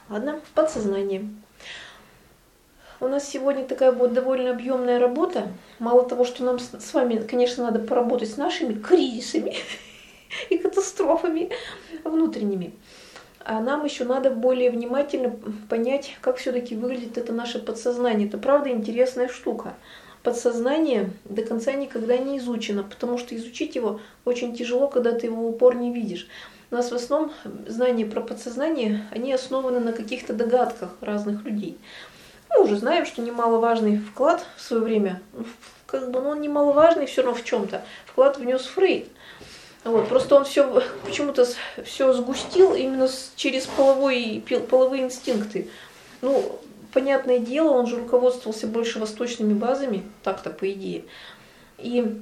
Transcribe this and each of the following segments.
Ладно, подсознание. У нас сегодня такая будет довольно объемная работа. Мало того, что нам с вами, конечно, надо поработать с нашими кризисами и катастрофами внутренними, а нам еще надо более внимательно понять, как все-таки выглядит это наше подсознание. Это правда интересная штука. Подсознание до конца никогда не изучено, потому что изучить его очень тяжело, когда ты его в упор не видишь. У нас в основном знания про подсознание, они основаны на каких-то догадках разных людей. Мы уже знаем, что немаловажный вклад в свое время, он немаловажный все равно в чем-то, вклад внес Фрейд. Вот, просто он все почему-то все сгустил именно через половые инстинкты. Ну, понятное дело, он же руководствовался больше восточными базами, так-то по идее. И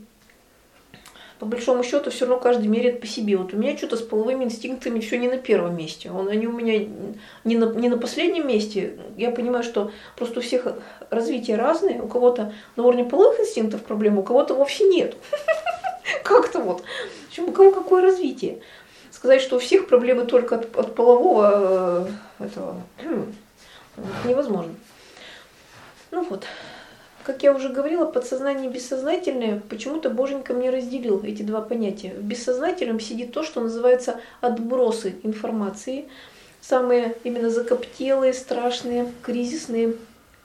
по большому счету все равно каждый меряет по себе. Вот у меня что-то с половыми инстинктами все не на первом месте. Они у меня не на последнем месте. Я понимаю, что просто у всех развитие разное. У кого-то на уровне половых инстинктов проблемы, у кого-то вовсе нет. Как-то вот. У кого какое развитие. Сказать, что у всех проблемы только от полового этого невозможно. Ну вот. Как я уже говорила, подсознание и бессознательное почему-то Боженька мне разделил эти два понятия. В бессознательном сидит то, что называется отбросы информации. Самые именно закоптелые, страшные, кризисные,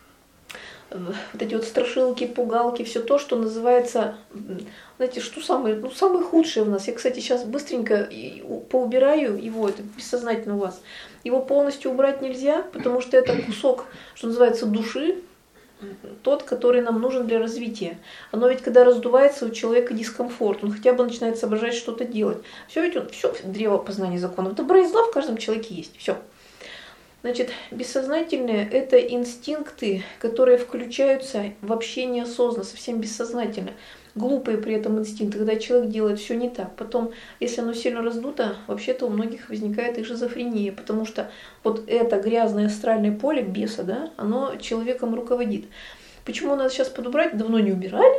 вот эти вот страшилки, пугалки, все то, что называется, знаете, что самое худшее в нас. Я, кстати, сейчас быстренько поубираю его, это бессознательно у вас. Его полностью убрать нельзя, потому что это кусок, что называется, души, тот, который нам нужен для развития. Оно ведь, когда раздувается, у человека дискомфорт, он хотя бы начинает соображать, что-то делать. Все ведь все древо познания законов. Добра и зла в каждом человеке есть. Все. Значит, бессознательные – это инстинкты, которые включаются вообще неосознанно, совсем бессознательно. Глупые при этом инстинкты, когда человек делает все не так. Потом, если оно сильно раздуто, вообще-то у многих возникает и шизофрения, потому что вот это грязное астральное поле беса, да, оно человеком руководит. Почему надо сейчас подубрать? Давно не убирали.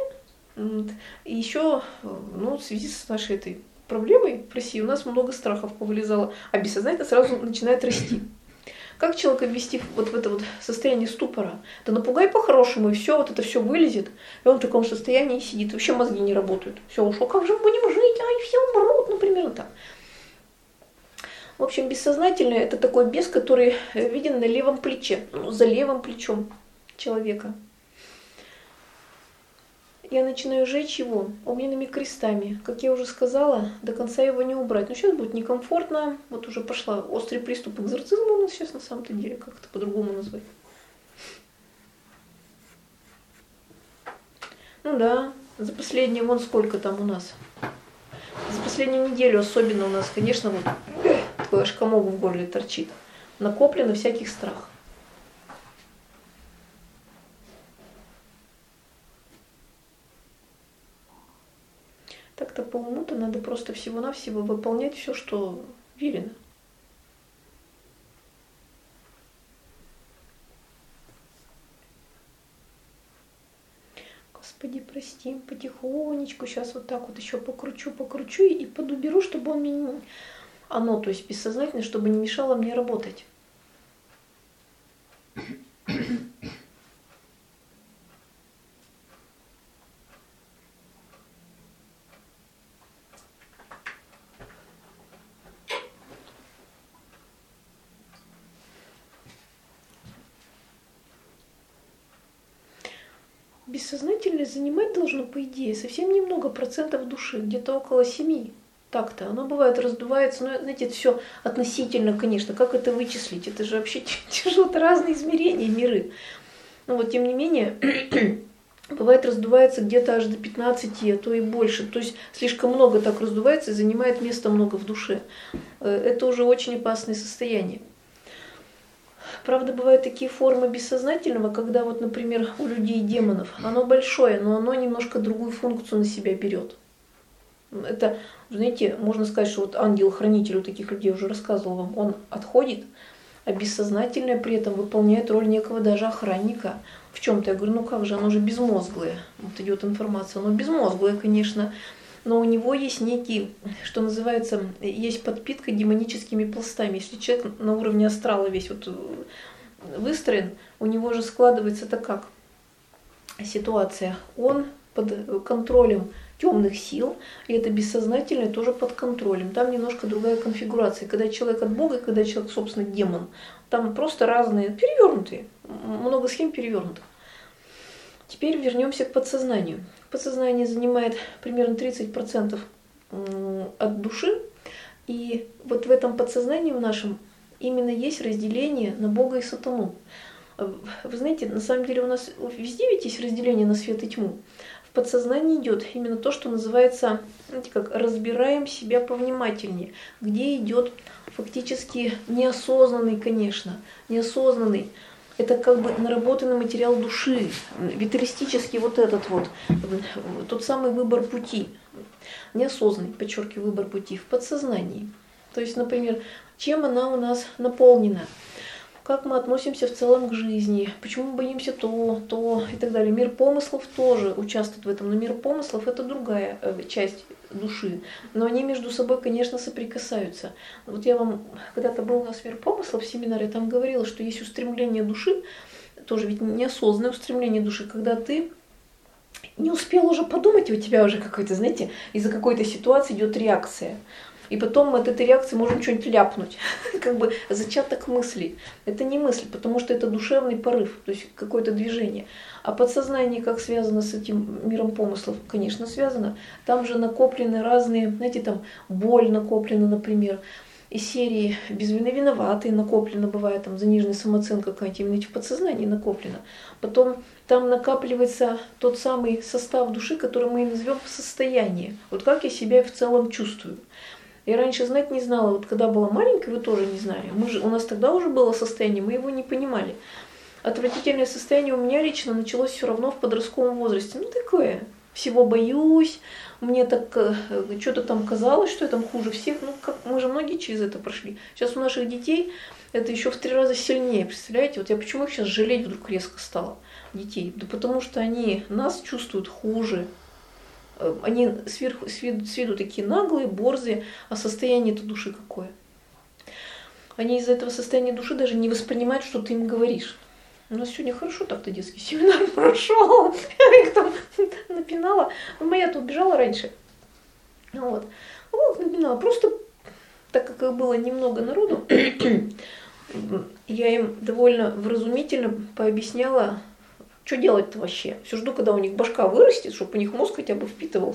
И еще, в связи с нашей этой проблемой в России у нас много страхов повылезало, а бессознательно сразу начинает расти. Как человека ввести вот в это вот состояние ступора? Да напугай по-хорошему, и все, вот это все вылезет. И он в таком состоянии сидит, вообще мозги не работают. Все ушло, как же мы будем жить? Ай, все умрут, например, так. В общем, бессознательное – это такой бес, который виден на левом плече, за левым плечом человека. Я начинаю жечь его огненными крестами. Как я уже сказала, до конца его не убрать. Но сейчас будет некомфортно. Вот уже пошла острый приступ экзорцизма у нас сейчас на самом-то деле. Как это по-другому назвать? Ну да, за последние, вон сколько там у нас. За последнюю неделю особенно у нас, конечно, вот такой аж комок в горле торчит. Накоплено всяких страхов. Так-то по уму-то надо просто всего-навсего выполнять все, что велено. Господи, прости, потихонечку, сейчас вот так вот еще покручу и подуберу, чтобы он мне, то есть бессознательно, чтобы не мешало мне работать. Бессознательное занимать должно, по идее, совсем немного процентов души, где-то около 7. Так-то. Оно бывает раздувается, но, знаете, это все относительно, конечно. Как это вычислить? Это же вообще тяжело, это разные измерения, миры. Но вот, тем не менее, бывает раздувается где-то аж до 15, а то и больше. То есть слишком много так раздувается и занимает места много в душе. Это уже очень опасное состояние. Правда, бывают такие формы бессознательного, когда вот, например, у людей демонов, оно большое, но оно немножко другую функцию на себя берет. Это, знаете, можно сказать, что вот ангел-хранитель у таких людей, уже рассказывал вам, он отходит, а бессознательное при этом выполняет роль некого даже охранника. В чем-то я говорю, как же, оно же безмозглое. Вот идет информация, оно безмозглое, конечно, но у него есть некий, есть подпитка демоническими пластами. Если человек на уровне астрала весь вот выстроен, у него же складывается-то как ситуация. Он под контролем темных сил, и это бессознательное тоже под контролем. Там немножко другая конфигурация. Когда человек от Бога, и когда человек, собственно, демон. Там просто разные, перевернутые, много схем перевернутых. Теперь вернемся к подсознанию. Подсознание занимает примерно 30% от души, и вот в этом подсознании в нашем именно есть разделение на Бога и сатану. Вы знаете, на самом деле у нас везде ведь есть разделение на свет и тьму. В подсознании идет именно то, что называется, знаете, как разбираем себя повнимательнее, где идет фактически неосознанный, конечно, неосознанный. Это как бы наработанный материал души, виталистический вот этот вот, тот самый выбор пути, неосознанный, подчеркиваю, выбор пути в подсознании. То есть, например, чем она у нас наполнена, как мы относимся в целом к жизни, почему мы боимся то и так далее. Мир помыслов тоже участвует в этом, но мир помыслов это другая часть души. Но они между собой, конечно, соприкасаются. Вот я вам, когда-то был у нас мир помыслов в семинаре, там говорила, что есть устремление души, тоже ведь неосознанное устремление души, когда ты не успел уже подумать, и у тебя уже какой-то, знаете, из-за какой-то ситуации идет реакция. И потом мы от этой реакции можем что-нибудь ляпнуть, как бы зачаток мысли. Это не мысль, потому что это душевный порыв, то есть какое-то движение. А подсознание как связано с этим миром помыслов? Конечно, связано. Там же накоплены разные, знаете, там боль накоплена, например, из серии «Без вины виноватые» накоплено бывает, там заниженная самооценка какая-нибудь, именно в подсознании накоплена. Потом там накапливается тот самый состав души, который мы и назовем состояние. Вот как я себя в целом чувствую. Я раньше знать не знала, вот когда была маленькой, вы тоже не знали. У нас тогда уже было состояние, мы его не понимали. Отвратительное состояние у меня лично началось все равно в подростковом возрасте. Ну такое, всего боюсь, мне так что-то там казалось, что я там хуже всех. Ну как, мы же многие через это прошли. Сейчас у наших детей это еще в 3 раза сильнее, представляете? Вот я почему их сейчас жалеть вдруг резко стала, детей? Да потому что они нас чувствуют хуже. Они с виду такие наглые, борзые, а состояние-то души какое? Они из-за этого состояния души даже не воспринимают, что ты им говоришь. У нас сегодня хорошо так-то детский семинар прошел. Я их там напинала. Моя-то убежала раньше. Вот. Напинала. Просто так как было немного народу, я им довольно вразумительно пообъясняла, что делать-то вообще? Все жду, когда у них башка вырастет, чтобы у них мозг хотя бы впитывал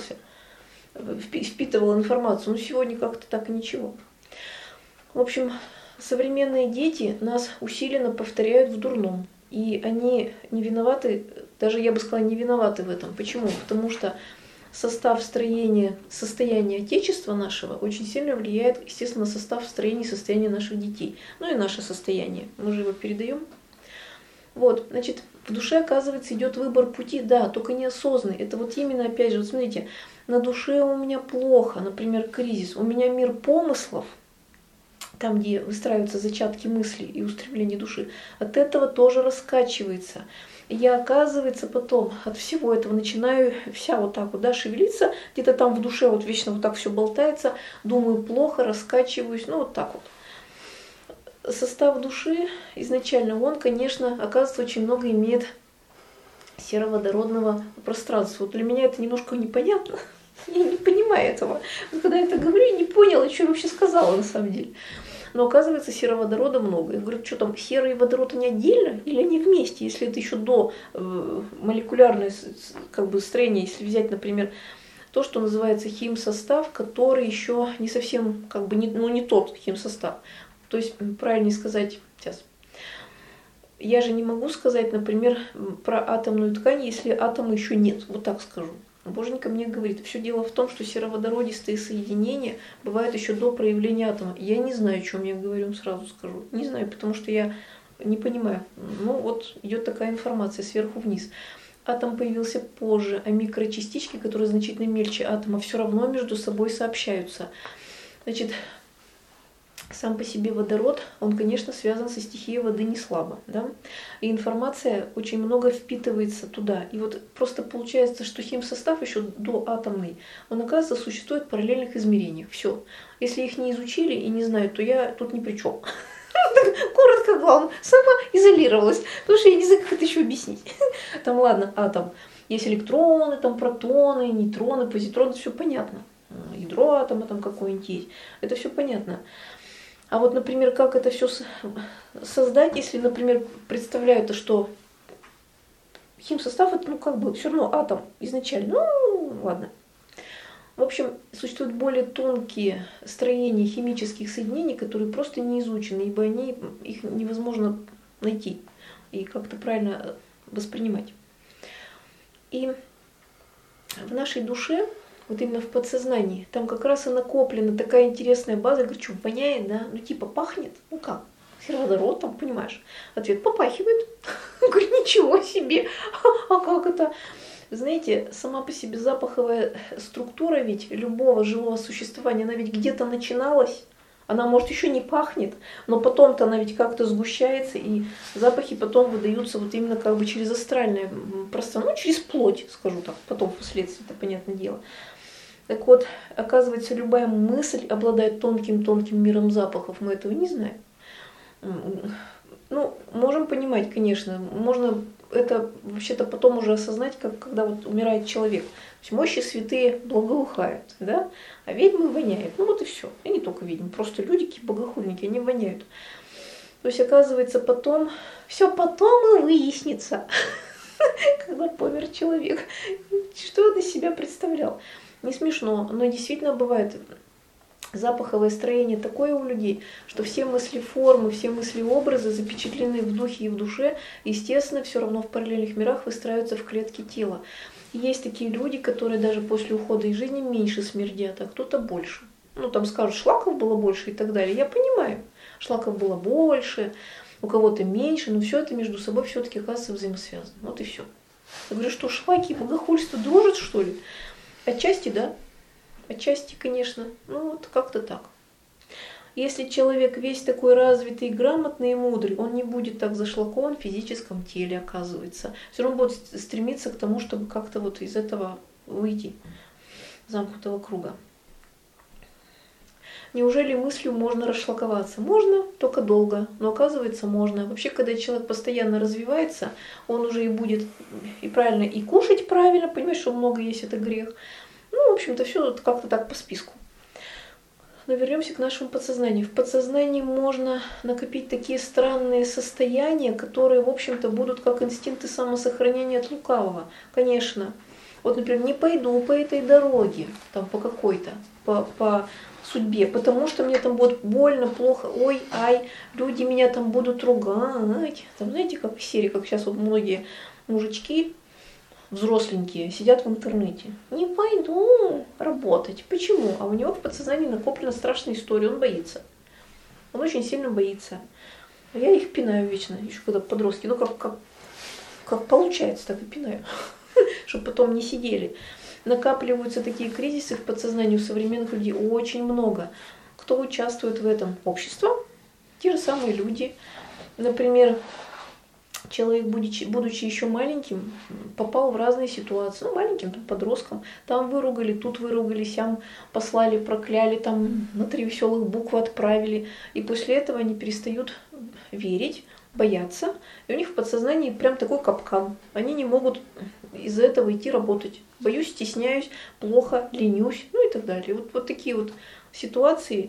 информацию. Но сегодня как-то так и ничего. В общем, современные дети нас усиленно повторяют в дурном. И они не виноваты, даже я бы сказала, не виноваты в этом. Почему? Потому что состав состояния Отечества нашего очень сильно влияет, естественно, на состав строения и состояния наших детей. Ну и наше состояние. Мы же его передаем. Вот, значит, в душе, оказывается, идет выбор пути, да, только неосознанный. Это вот именно, опять же, вот смотрите, на душе у меня плохо, например, кризис. У меня мир помыслов, там, где выстраиваются зачатки мысли и устремления души, от этого тоже раскачивается. И я, оказывается, потом от всего этого начинаю вся вот так вот, да, шевелиться, где-то там в душе вот вечно вот так все болтается, думаю плохо, раскачиваюсь, ну вот так вот. Состав души изначально, он, конечно, оказывается, очень много имеет сероводородного пространства. Вот для меня это немножко непонятно. Я не понимаю этого. Вот когда я это говорю, я не поняла, что я вообще сказала на самом деле. Но оказывается, сероводорода много. Я говорю, что там, серый водород они отдельно или они вместе? Если это еще до молекулярное как бы строение, если взять, например, то, что называется химсостав, который еще не совсем, как бы, не тот химсостав. То есть, правильнее сказать, сейчас, я же не могу сказать, например, про атомную ткань, если атома еще нет, вот так скажу. Боженька мне говорит, все дело в том, что сероводородистые соединения бывают еще до проявления атома. Я не знаю, о чем я говорю, сразу скажу. Не знаю, потому что я не понимаю. Ну вот идет такая информация сверху вниз. Атом появился позже, а микрочастички, которые значительно мельче атома, все равно между собой сообщаются. Значит, сам по себе водород, он, конечно, связан со стихией воды не слабо, да? И информация очень много впитывается туда. И вот просто получается, что химсостав еще доатомный, он, оказывается, существует в параллельных измерениях. Все. Если их не изучили и не знают, то я тут ни при чем. Коротко, главное, сама изолировалась, потому что я не знаю, как это еще объяснить. Там, ладно, атом. Есть электроны, там протоны, нейтроны, позитроны, все понятно. Ядро атома там какое-нибудь есть. Это все понятно. А вот, например, как это все создать, если, например, представляют, что химсостав это, ну, как бы, все равно атом изначально. Ну, ладно. В общем, существуют более тонкие строения химических соединений, которые просто не изучены, ибо их невозможно найти и как-то правильно воспринимать. И в нашей душе, вот именно в подсознании, там как раз и накоплена такая интересная база. Я говорю, что воняет, да? Ну типа пахнет, ну как? Сероводород там, понимаешь? Ответ, попахивает. Говорю, ничего себе, а как это? Знаете, сама по себе запаховая структура ведь любого живого существования, она ведь где-то начиналась. Она, может, еще не пахнет, но потом-то она ведь как-то сгущается, и запахи потом выдаются вот именно как бы через астральное пространство, ну, через плоть, скажу так, потом впоследствии, это понятное дело. Так вот, оказывается, любая мысль обладает тонким-тонким миром запахов, мы этого не знаем. Ну, можем понимать, конечно, можно это вообще-то потом уже осознать, когда вот умирает человек. То есть мощи святые благоухают, да, а ведьмы воняют. Ну вот и все. И не только ведьмы, просто люди, какие богохульники, они воняют. То есть оказывается потом, все потом и выяснится, когда помер человек, что он из себя представлял. Не смешно, но действительно бывает. Запаховое строение такое у людей, что все мысли-формы, все мысли-образы запечатлены в духе и в душе, естественно, все равно в параллельных мирах выстраиваются в клетки тела. И есть такие люди, которые даже после ухода из жизни меньше смердят, а кто-то больше. Ну, там скажут, шлаков было больше и так далее. Я понимаю, шлаков было больше, у кого-то меньше, но все это между собой все-таки оказывается взаимосвязано. Вот и все. Я говорю, что шлаки и богохульство дружат, что ли? Отчасти, да. Отчасти, конечно, ну вот как-то так. Если человек весь такой развитый, грамотный и мудрый, он не будет так зашлакован в физическом теле, оказывается. Все равно будет стремиться к тому, чтобы как-то вот из этого выйти, замкнутого круга. Неужели мыслью можно расшлаковаться? Можно, только долго, но оказывается можно. Вообще, когда человек постоянно развивается, он уже и будет и правильно, и кушать правильно, понимаешь, что много есть, это грех. Ну, в общем-то, все как-то так по списку. Но вернемся к нашему подсознанию. В подсознании можно накопить такие странные состояния, которые, в общем-то, будут как инстинкты самосохранения от лукавого. Конечно. Вот, например, не пойду по этой дороге, там по какой-то, по судьбе, потому что мне там будет больно, плохо, ой, ай, люди меня там будут ругать. Там, знаете, как в серии, как сейчас вот многие мужички, взросленькие, сидят в интернете. Не пойду работать. Почему? А у него в подсознании накоплена страшная история, он боится. Он очень сильно боится. А я их пинаю вечно, еще когда подростки. Ну, как получается, так и пинаю. Чтобы потом не сидели. Накапливаются такие кризисы в подсознании у современных людей очень много. Кто участвует в этом? Общество. Те же самые люди. Например, человек, будучи еще маленьким, попал в разные ситуации. Ну, маленьким, там, подростком. Там выругали, тут выругали, сям послали, прокляли, там на 3 веселых буквы отправили. И после этого они перестают верить, бояться. И у них в подсознании прям такой капкан. Они не могут из-за этого идти работать. Боюсь, стесняюсь, плохо, ленюсь, ну и так далее. Вот такие вот ситуации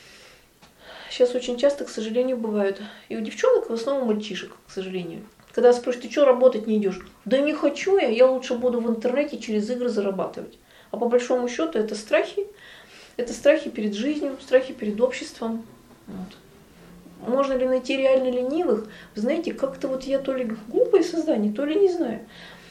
сейчас очень часто, к сожалению, бывают. И у девчонок, в основном мальчишек, к сожалению. Когда спросят, ты что, работать не идешь? Да не хочу я лучше буду в интернете через игры зарабатывать. А по большому счету это страхи перед жизнью, страхи перед обществом. Вот. Можно ли найти реально ленивых? Вы знаете, как-то вот я то ли глупое создание, то ли не знаю.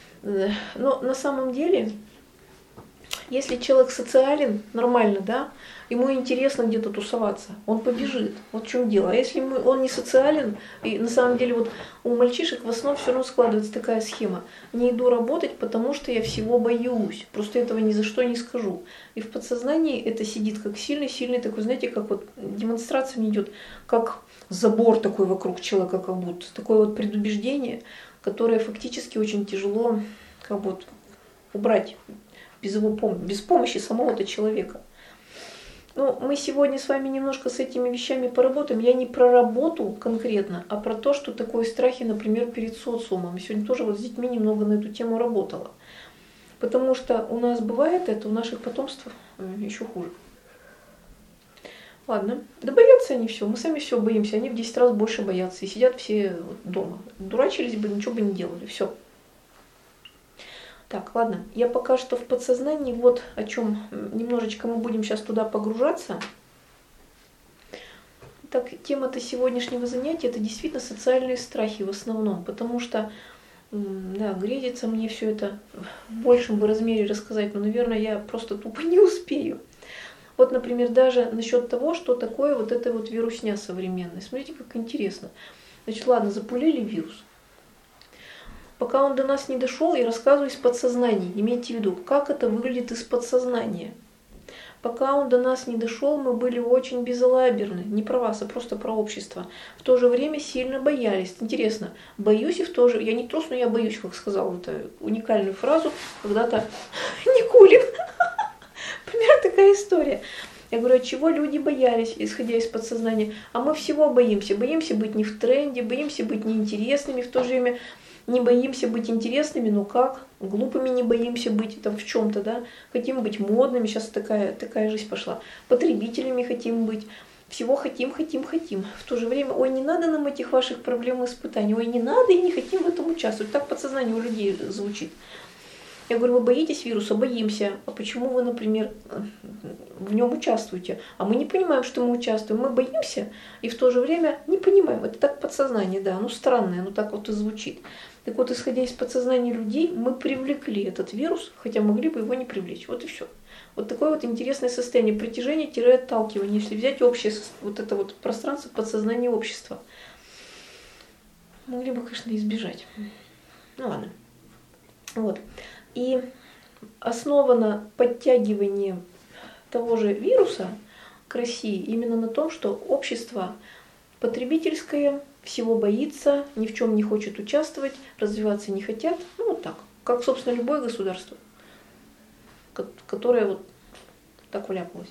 Но на самом деле, если человек социален, нормально, да, ему интересно где-то тусоваться, он побежит. Вот в чем дело. А если он не социален, и на самом деле вот у мальчишек в основном все равно складывается такая схема. Не иду работать, потому что я всего боюсь. Просто этого ни за что не скажу. И в подсознании это сидит как сильный такой, знаете, как вот демонстрация не идет, как забор такой вокруг человека, как будто. Такое вот предубеждение, которое фактически очень тяжело как бы убрать без помощи самого-то человека. Ну, мы сегодня с вами немножко с этими вещами поработаем. Я не про работу конкретно, а про то, что такое страхи, например, перед социумом. Я сегодня тоже вот с детьми немного на эту тему работала. Потому что у нас бывает это, у наших потомств еще хуже. Ладно, да боятся они все, мы сами все боимся, они в 10 раз больше боятся. И сидят все дома. Дурачились бы, ничего бы не делали, все. Так, ладно, я пока что в подсознании, вот о чем немножечко мы будем сейчас туда погружаться. Так, тема-то сегодняшнего занятия — это действительно социальные страхи в основном, потому что, да, грезится мне все это в большем бы размере рассказать, но, наверное, я просто тупо не успею. Вот, например, даже насчет того, что такое вот эта вот вирусня современная. Смотрите, как интересно. Значит, ладно, запулили вирус. Пока он до нас не дошел, я рассказываю из подсознания. Имейте в виду, как это выглядит из подсознания. Пока он до нас не дошел, мы были очень безалаберны. Не про вас, а просто про общество. В то же время сильно боялись. Интересно, боюсь и в то же... Я не трус, но я боюсь, как сказал эту уникальную фразу когда-то Никулин. Примерно такая история. Я говорю, от чего люди боялись, исходя из подсознания? А мы всего боимся. Боимся быть не в тренде, боимся быть неинтересными, в то же время не боимся быть интересными, но как? Глупыми не боимся быть там в чем-то, да? Хотим быть модными, сейчас такая жизнь пошла. Потребителями хотим быть. Всего хотим. В то же время, ой, не надо нам этих ваших проблем и испытаний. Ой, не надо и не хотим в этом участвовать. Так подсознание у людей звучит. Я говорю, вы боитесь вируса? Боимся. А почему вы, например, в нем участвуете? А мы не понимаем, что мы участвуем. Мы боимся и в то же время не понимаем. Это так подсознание, да, оно странное, оно так вот и звучит. Так вот, исходя из подсознания людей, мы привлекли этот вирус, хотя могли бы его не привлечь. Вот и все. Вот такое вот интересное состояние притяжения-отталкивания, если взять общее вот это вот пространство подсознания общества. Могли бы, конечно, избежать. Ну ладно. Вот. И основано подтягивание того же вируса к России именно на том, что общество потребительское, всего боится, ни в чем не хочет участвовать, развиваться не хотят. Ну вот так, как, собственно, любое государство, которое вот так вляпалось.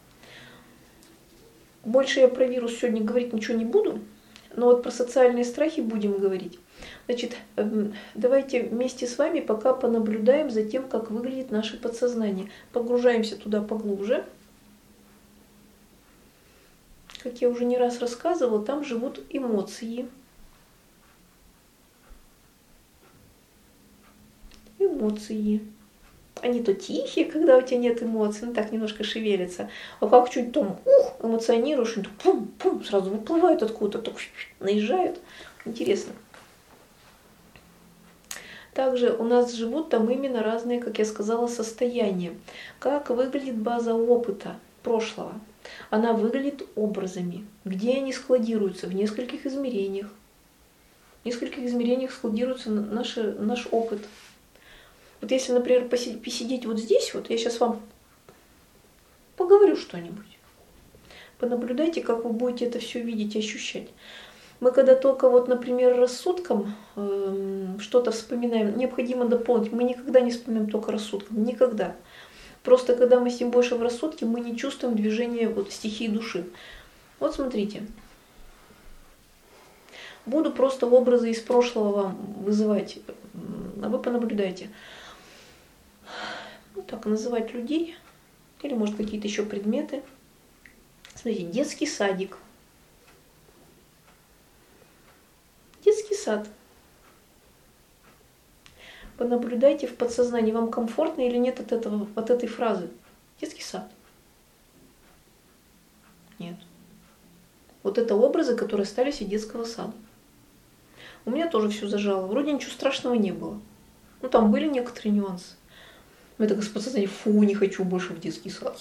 Больше я про вирус сегодня говорить ничего не буду, но вот про социальные страхи будем говорить. Значит, давайте вместе с вами пока понаблюдаем за тем, как выглядит наше подсознание. Погружаемся туда поглубже. Как я уже не раз рассказывала, там живут эмоции. Эмоции. Они то тихие, когда у тебя нет эмоций, ну так немножко шевелятся. А как чуть там эмоционируешь, они пум-пум, сразу выплывают откуда-то, так наезжают. Интересно. Также у нас живут там именно разные, как я сказала, состояния. Как выглядит база опыта прошлого? Она выглядит образами. Где они складируются? В нескольких измерениях. В нескольких измерениях складируется наш опыт. Вот если, например, посидеть вот здесь, вот я сейчас вам поговорю что-нибудь. Понаблюдайте, как вы будете это все видеть и ощущать. Мы когда только вот, например, рассудком что-то вспоминаем, необходимо дополнить. Мы никогда не вспоминаем только рассудком. Никогда. Просто когда мы сидим больше в рассудке, мы не чувствуем движения вот, стихии души. Вот смотрите. Буду просто образы из прошлого вам вызывать, а вы понаблюдайте. Ну, так называть людей, или может какие-то еще предметы. Смотрите, детский садик. Детский сад. Понаблюдайте в подсознании, вам комфортно или нет от этой фразы. Детский сад. Нет. Вот это образы, которые остались из детского сада. У меня тоже все зажало. Вроде ничего страшного не было. Ну, там были некоторые нюансы. Но это подсознание, фу, не хочу больше в детский сад.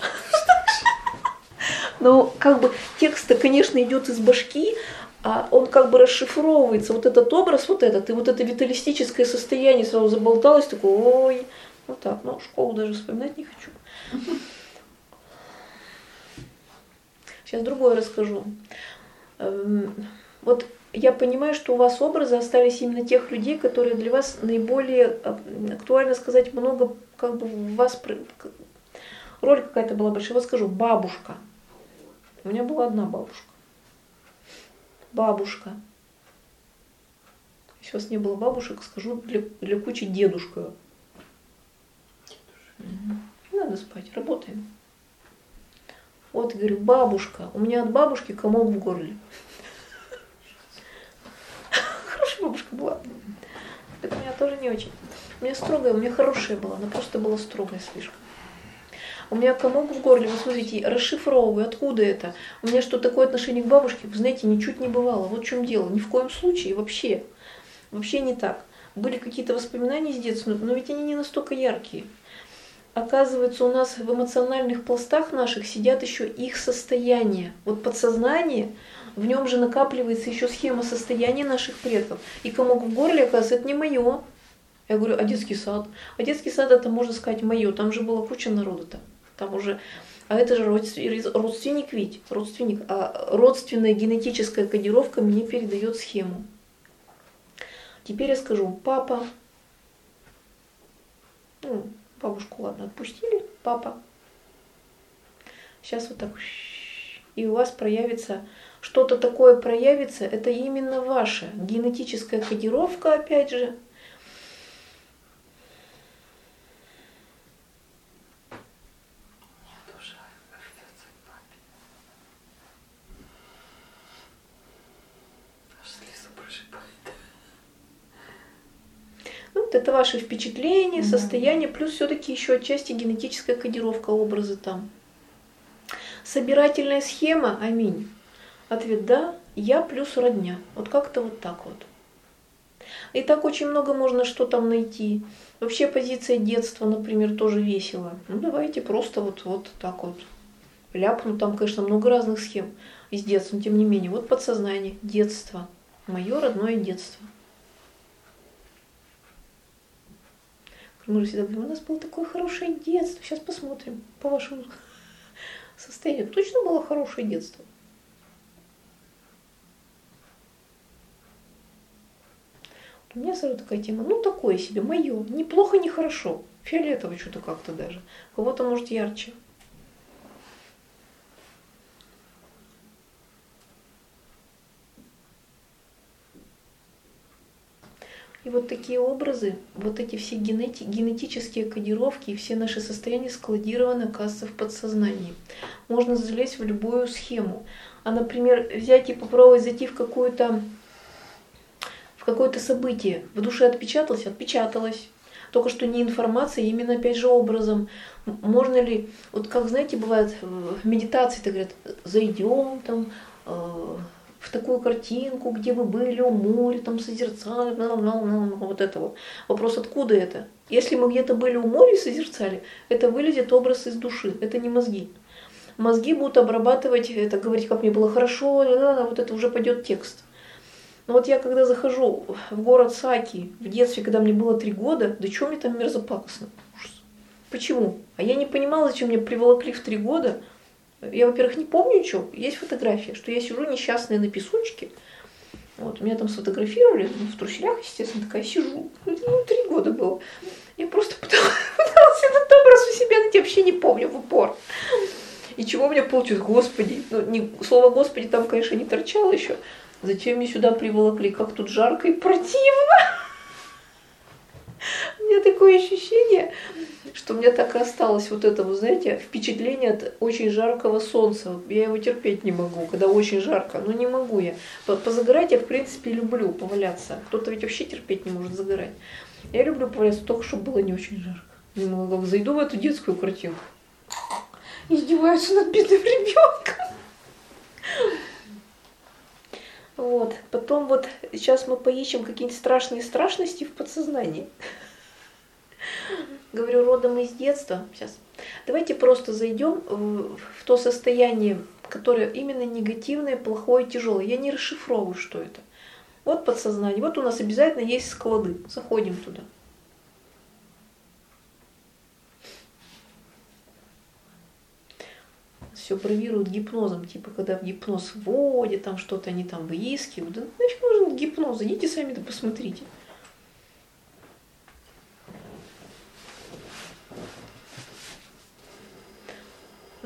Но как бы текст-то, конечно, идет из башки, а он как бы расшифровывается. Вот этот образ, вот этот, и вот это виталистическое состояние сразу заболталось, такое, ой, вот так, ну, школу даже вспоминать не хочу. Сейчас другое расскажу. Вот я понимаю, что у вас образы остались именно тех людей, которые для вас наиболее актуально сказать много, как бы у вас роль какая-то была большая. Вот скажу, бабушка. У меня была одна бабушка. Бабушка. Если у вас не было бабушек, скажу для кучи дедушка. Не надо спать, работаем. Вот, говорю, бабушка. У меня от бабушки комок в горле. Хорошая бабушка была. Это у меня тоже не очень. У меня строгая, у меня хорошая была. Она просто была строгая слишком. У меня комок в горле, вы смотрите, расшифровываю, откуда это. У меня что, такое отношение к бабушке, вы знаете, ничуть не бывало. Вот в чем дело. Ни в коем случае, вообще. Вообще не так. Были какие-то воспоминания с детства, но ведь они не настолько яркие. Оказывается, у нас в эмоциональных пластах наших сидят еще их состояния. Вот подсознание, в нем же накапливается еще схема состояния наших предков. И комок в горле, оказывается, это не мое. Я говорю, а детский сад? А детский сад это, можно сказать, мое. Там же была куча народа-то. Там уже... А это же родственник ведь. Родственник. А родственная генетическая кодировка мне передает схему. Теперь я скажу, папа... Бабушку, ладно, отпустили. Папа. Сейчас вот так. И у вас проявится, что-то такое проявится. Это именно ваша генетическая кодировка, опять же. Это ваши впечатления, состояние, плюс все-таки еще отчасти генетическая кодировка, образы там. Собирательная схема, аминь. Ответ да, я плюс родня. Вот как-то вот так вот. И так очень много можно что там найти. Вообще позиция детства, например, тоже весело. Ну давайте просто вот так вот. Ляпну, там, конечно, много разных схем из детства, но тем не менее. Вот подсознание, детство. Мое родное детство. Мы всегда говорим, у нас было такое хорошее детство. Сейчас посмотрим по вашему состоянию. Точно было хорошее детство? У меня сразу такая тема, ну такое себе, мое. Ни плохо, ни хорошо. Фиолетово что-то как-то даже. У кого-то может ярче. И вот такие образы, вот эти все генетические кодировки и все наши состояния складированы, оказывается, в подсознании. Можно залезть в любую схему. А, например, взять и попробовать зайти в какое-то событие. В душе отпечаталось? Отпечаталось. Только что не информация, именно опять же образом. Можно ли, вот как, знаете, бывает в медитации, так говорят, зайдем там, в такую картинку, где вы были у моря, там созерцали, вот это вот. Вопрос, откуда это? Если мы где-то были у моря и созерцали, это вылезет образ из души, это не мозги. Мозги будут обрабатывать это, говорить, как мне было хорошо, вот это уже пойдет текст. Но вот я когда захожу в город Саки в детстве, когда мне было 3 года, да что мне там мерзопакостно? Почему? А я не понимала, зачем меня приволокли в 3 года. Я, во-первых, не помню ничего. Есть фотография, что я сижу несчастная на песочке. Вот, меня там сфотографировали, в труселях, естественно, такая сижу. 3 года было. Я просто пыталась этот образ у себя найти, вообще не помню в упор. И чего у меня получилось? Господи. Слово Господи там, конечно, не торчало еще. Зачем меня сюда приволокли? Как тут жарко и противно. У меня такое ощущение, что у меня так и осталось вот это, вы знаете, впечатление от очень жаркого солнца. Я его терпеть не могу, когда очень жарко. Ну не могу я. Позагорать я, в принципе, люблю поваляться. Кто-то ведь вообще терпеть не может загорать. Я люблю поваляться, только чтобы было не очень жарко. Не могу, как зайду в эту детскую картинку. Издеваются над бедным ребенком. Вот. Потом вот сейчас мы поищем какие-нибудь страшные страшности в подсознании. Говорю, родом из детства. Сейчас. Давайте просто зайдем в то состояние, которое именно негативное, плохое, тяжелое. Я не расшифровываю, что это. Вот подсознание. Вот у нас обязательно есть склады. Заходим туда. Все бравируют гипнозом, типа когда в гипноз вводят, там что-то они там выискивают. Да нафиг нужен гипноз, идите сами-то посмотрите.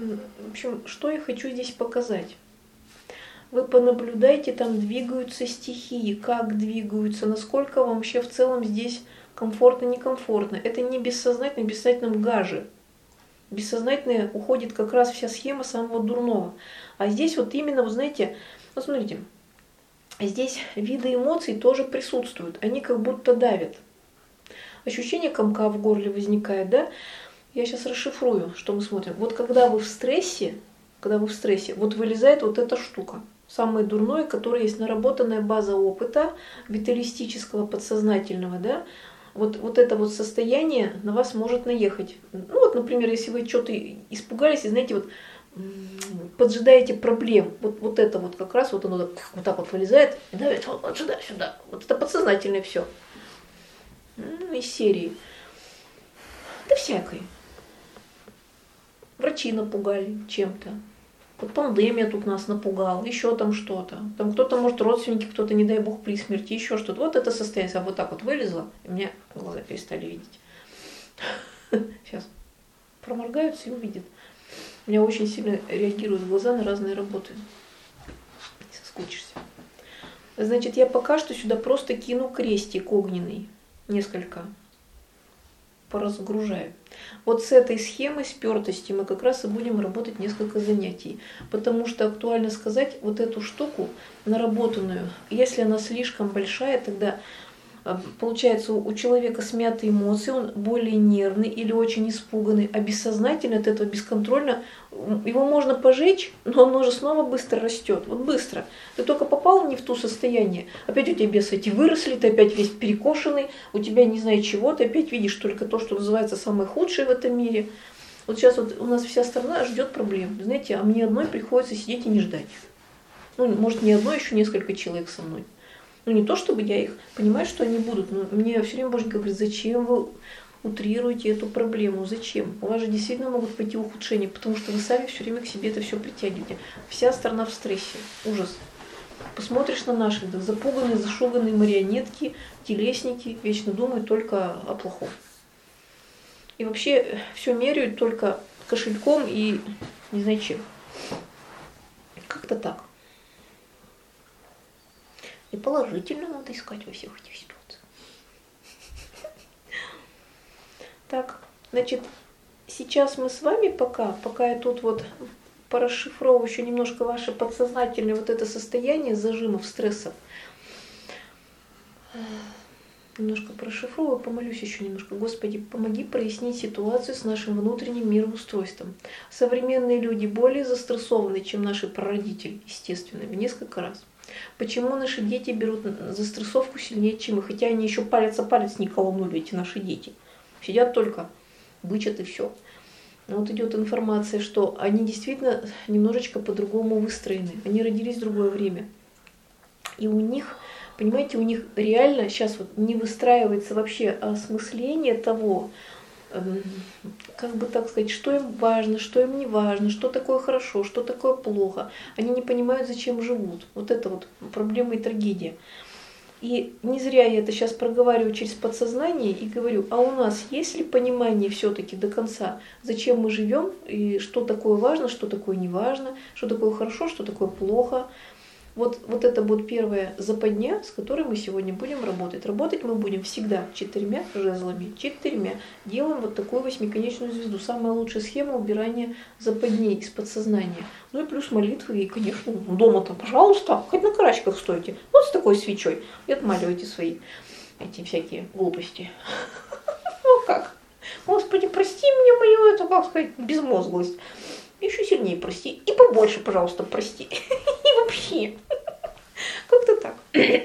В общем, что я хочу здесь показать. Вы понаблюдайте, там двигаются стихии, как двигаются, насколько вам вообще в целом здесь комфортно, некомфортно. Это не бессознательно, в бессознательном гаже. Бессознательное уходит как раз вся схема самого дурного. А здесь вот именно, вы знаете, вот смотрите, здесь виды эмоций тоже присутствуют, они как будто давят. Ощущение комка в горле возникает, да? Я сейчас расшифрую, что мы смотрим. Вот когда вы в стрессе, вот вылезает вот эта штука. Самое дурное, которое есть наработанная база опыта виталистического, подсознательного, да? Вот это вот состояние на вас может наехать. Ну вот, например, если вы что-то испугались, и знаете, вот поджидаете проблем, вот это вот как раз вот оно так вот вылезает и давит вот сюда. Вот это подсознательное все. Из серии. Да всякой. Врачи напугали чем-то. Вот пандемия тут нас напугала, еще там что-то. Там кто-то, может, родственники, кто-то, не дай бог, при смерти, еще что-то. Вот это состояние, вот так вот вылезло, и мне глаза перестали видеть. Сейчас проморгаются и увидят. У меня очень сильно реагируют глаза на разные работы. Не соскучишься. Значит, я пока что сюда просто кину крестик огненный. Несколько. Поразгружаю. Вот с этой схемой спертости мы как раз и будем работать несколько занятий. Потому что актуально сказать вот эту штуку наработанную, если она слишком большая, тогда получается у человека смятые эмоции, он более нервный или очень испуганный, а бессознательно от этого бесконтрольно, его можно пожечь, но он уже снова быстро растет. Вот быстро. Ты только попал не в то состояние, опять у тебя бесы эти выросли, ты опять весь перекошенный, у тебя не знаю чего, ты опять видишь только то, что называется самое худшее в этом мире. Вот сейчас вот у нас вся страна ждет проблем. Знаете, а мне одной приходится сидеть и не ждать. Ну, может, не одной, еще несколько человек со мной. Ну, не то, чтобы я их понимаю, что они будут, но мне все время Боженька говорит, зачем вы утрируете эту проблему, зачем? У вас же действительно могут пойти ухудшения, потому что вы сами все время к себе это все притягиваете. Вся страна в стрессе, ужас. Посмотришь на наших, да, запуганные, зашуганные марионетки, телесники, вечно думают только о плохом. И вообще все меряют только кошельком и не знаю чем. Как-то так. И положительно надо искать во всех этих ситуациях. Так, значит, сейчас мы с вами пока я тут вот порасшифровываю еще немножко ваше подсознательное вот это состояние зажимов, стрессов. Немножко прошифровываю, помолюсь еще немножко. Господи, помоги прояснить ситуацию с нашим внутренним мироустройством. Современные люди более застрессованы, чем наши прародители, естественно, в несколько раз. Почему наши дети берут застрессовку сильнее, чем мы? Хотя они еще палец не колонули, эти наши дети. Сидят только, бычат и все. Но вот идет информация, что они действительно немножечко по-другому выстроены. Они родились в другое время. И у них, понимаете, у них реально сейчас вот не выстраивается вообще осмысление того, как бы так сказать, что им важно, что им не важно, что такое хорошо, что такое плохо. Они не понимают, зачем живут. Вот это вот проблема и трагедия. И не зря я это сейчас проговариваю через подсознание и говорю, а у нас есть ли понимание все-таки до конца, зачем мы живем, и что такое важно, что такое не важно, что такое хорошо, что такое плохо. Вот это будет первая западня, с которой мы сегодня будем работать. Работать мы будем всегда 4 жезлами, 4. Делаем вот такую 8-конечную звезду. Самая лучшая схема убирания западней из подсознания. Ну и плюс молитвы, и, конечно, дома-то, пожалуйста, хоть на карачках стойте. Вот с такой свечой. И отмаливайте свои эти всякие глупости. Ну как? Господи, прости мне мою эту, как сказать, безмозглость. Еще сильнее прости. И побольше, пожалуйста, прости. И вообще. Как-то так.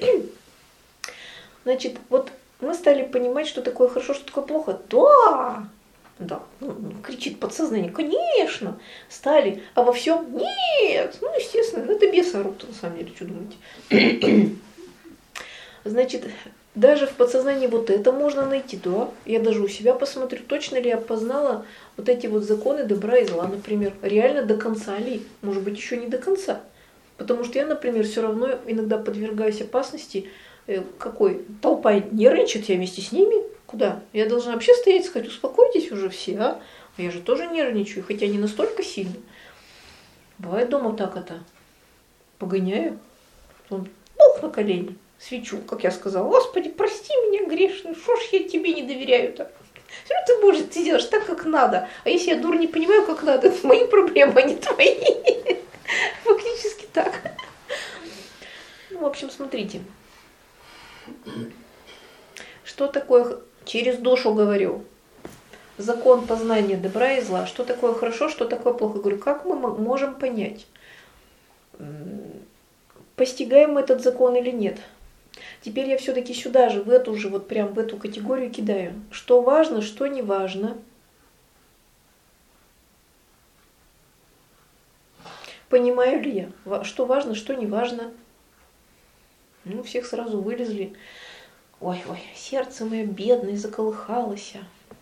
Значит, вот мы стали понимать, что такое хорошо, что такое плохо. Да. Кричит подсознание. Конечно. Стали. А во всем нет. Ну, естественно, это бесы орут, на самом деле, что думаете. Значит, даже в подсознании вот это можно найти, да. Я даже у себя посмотрю, точно ли я познала вот эти вот законы добра и зла, например. Реально до конца ли? Может быть, еще не до конца. Потому что я, например, все равно иногда подвергаюсь опасности. Какой? Толпа нервничает, я вместе с ними. Куда? Я должна вообще стоять и сказать, успокойтесь уже все, а? Я же тоже нервничаю, хотя не настолько сильно. Бывает дома так это. Погоняю. Он бух на колени, свечу, как я сказала. Господи, прости меня, грешную, что ж я тебе не доверяю-то? Все равно ты, Боже, ты делаешь так, как надо. А если я, дура, не понимаю, как надо, это мои проблемы, а не твои. Фактически так. Ну, в общем, смотрите. Что такое, через душу говорю, закон познания добра и зла. Что такое хорошо, что такое плохо. Говорю, как мы можем понять, постигаем мы этот закон или нет. Теперь я все-таки сюда же, в эту же, вот прям в эту категорию кидаю. Что важно, что не важно. Понимаю ли я, что важно, что не важно. Ну, всех сразу вылезли. Ой, сердце мое бедное заколыхалось.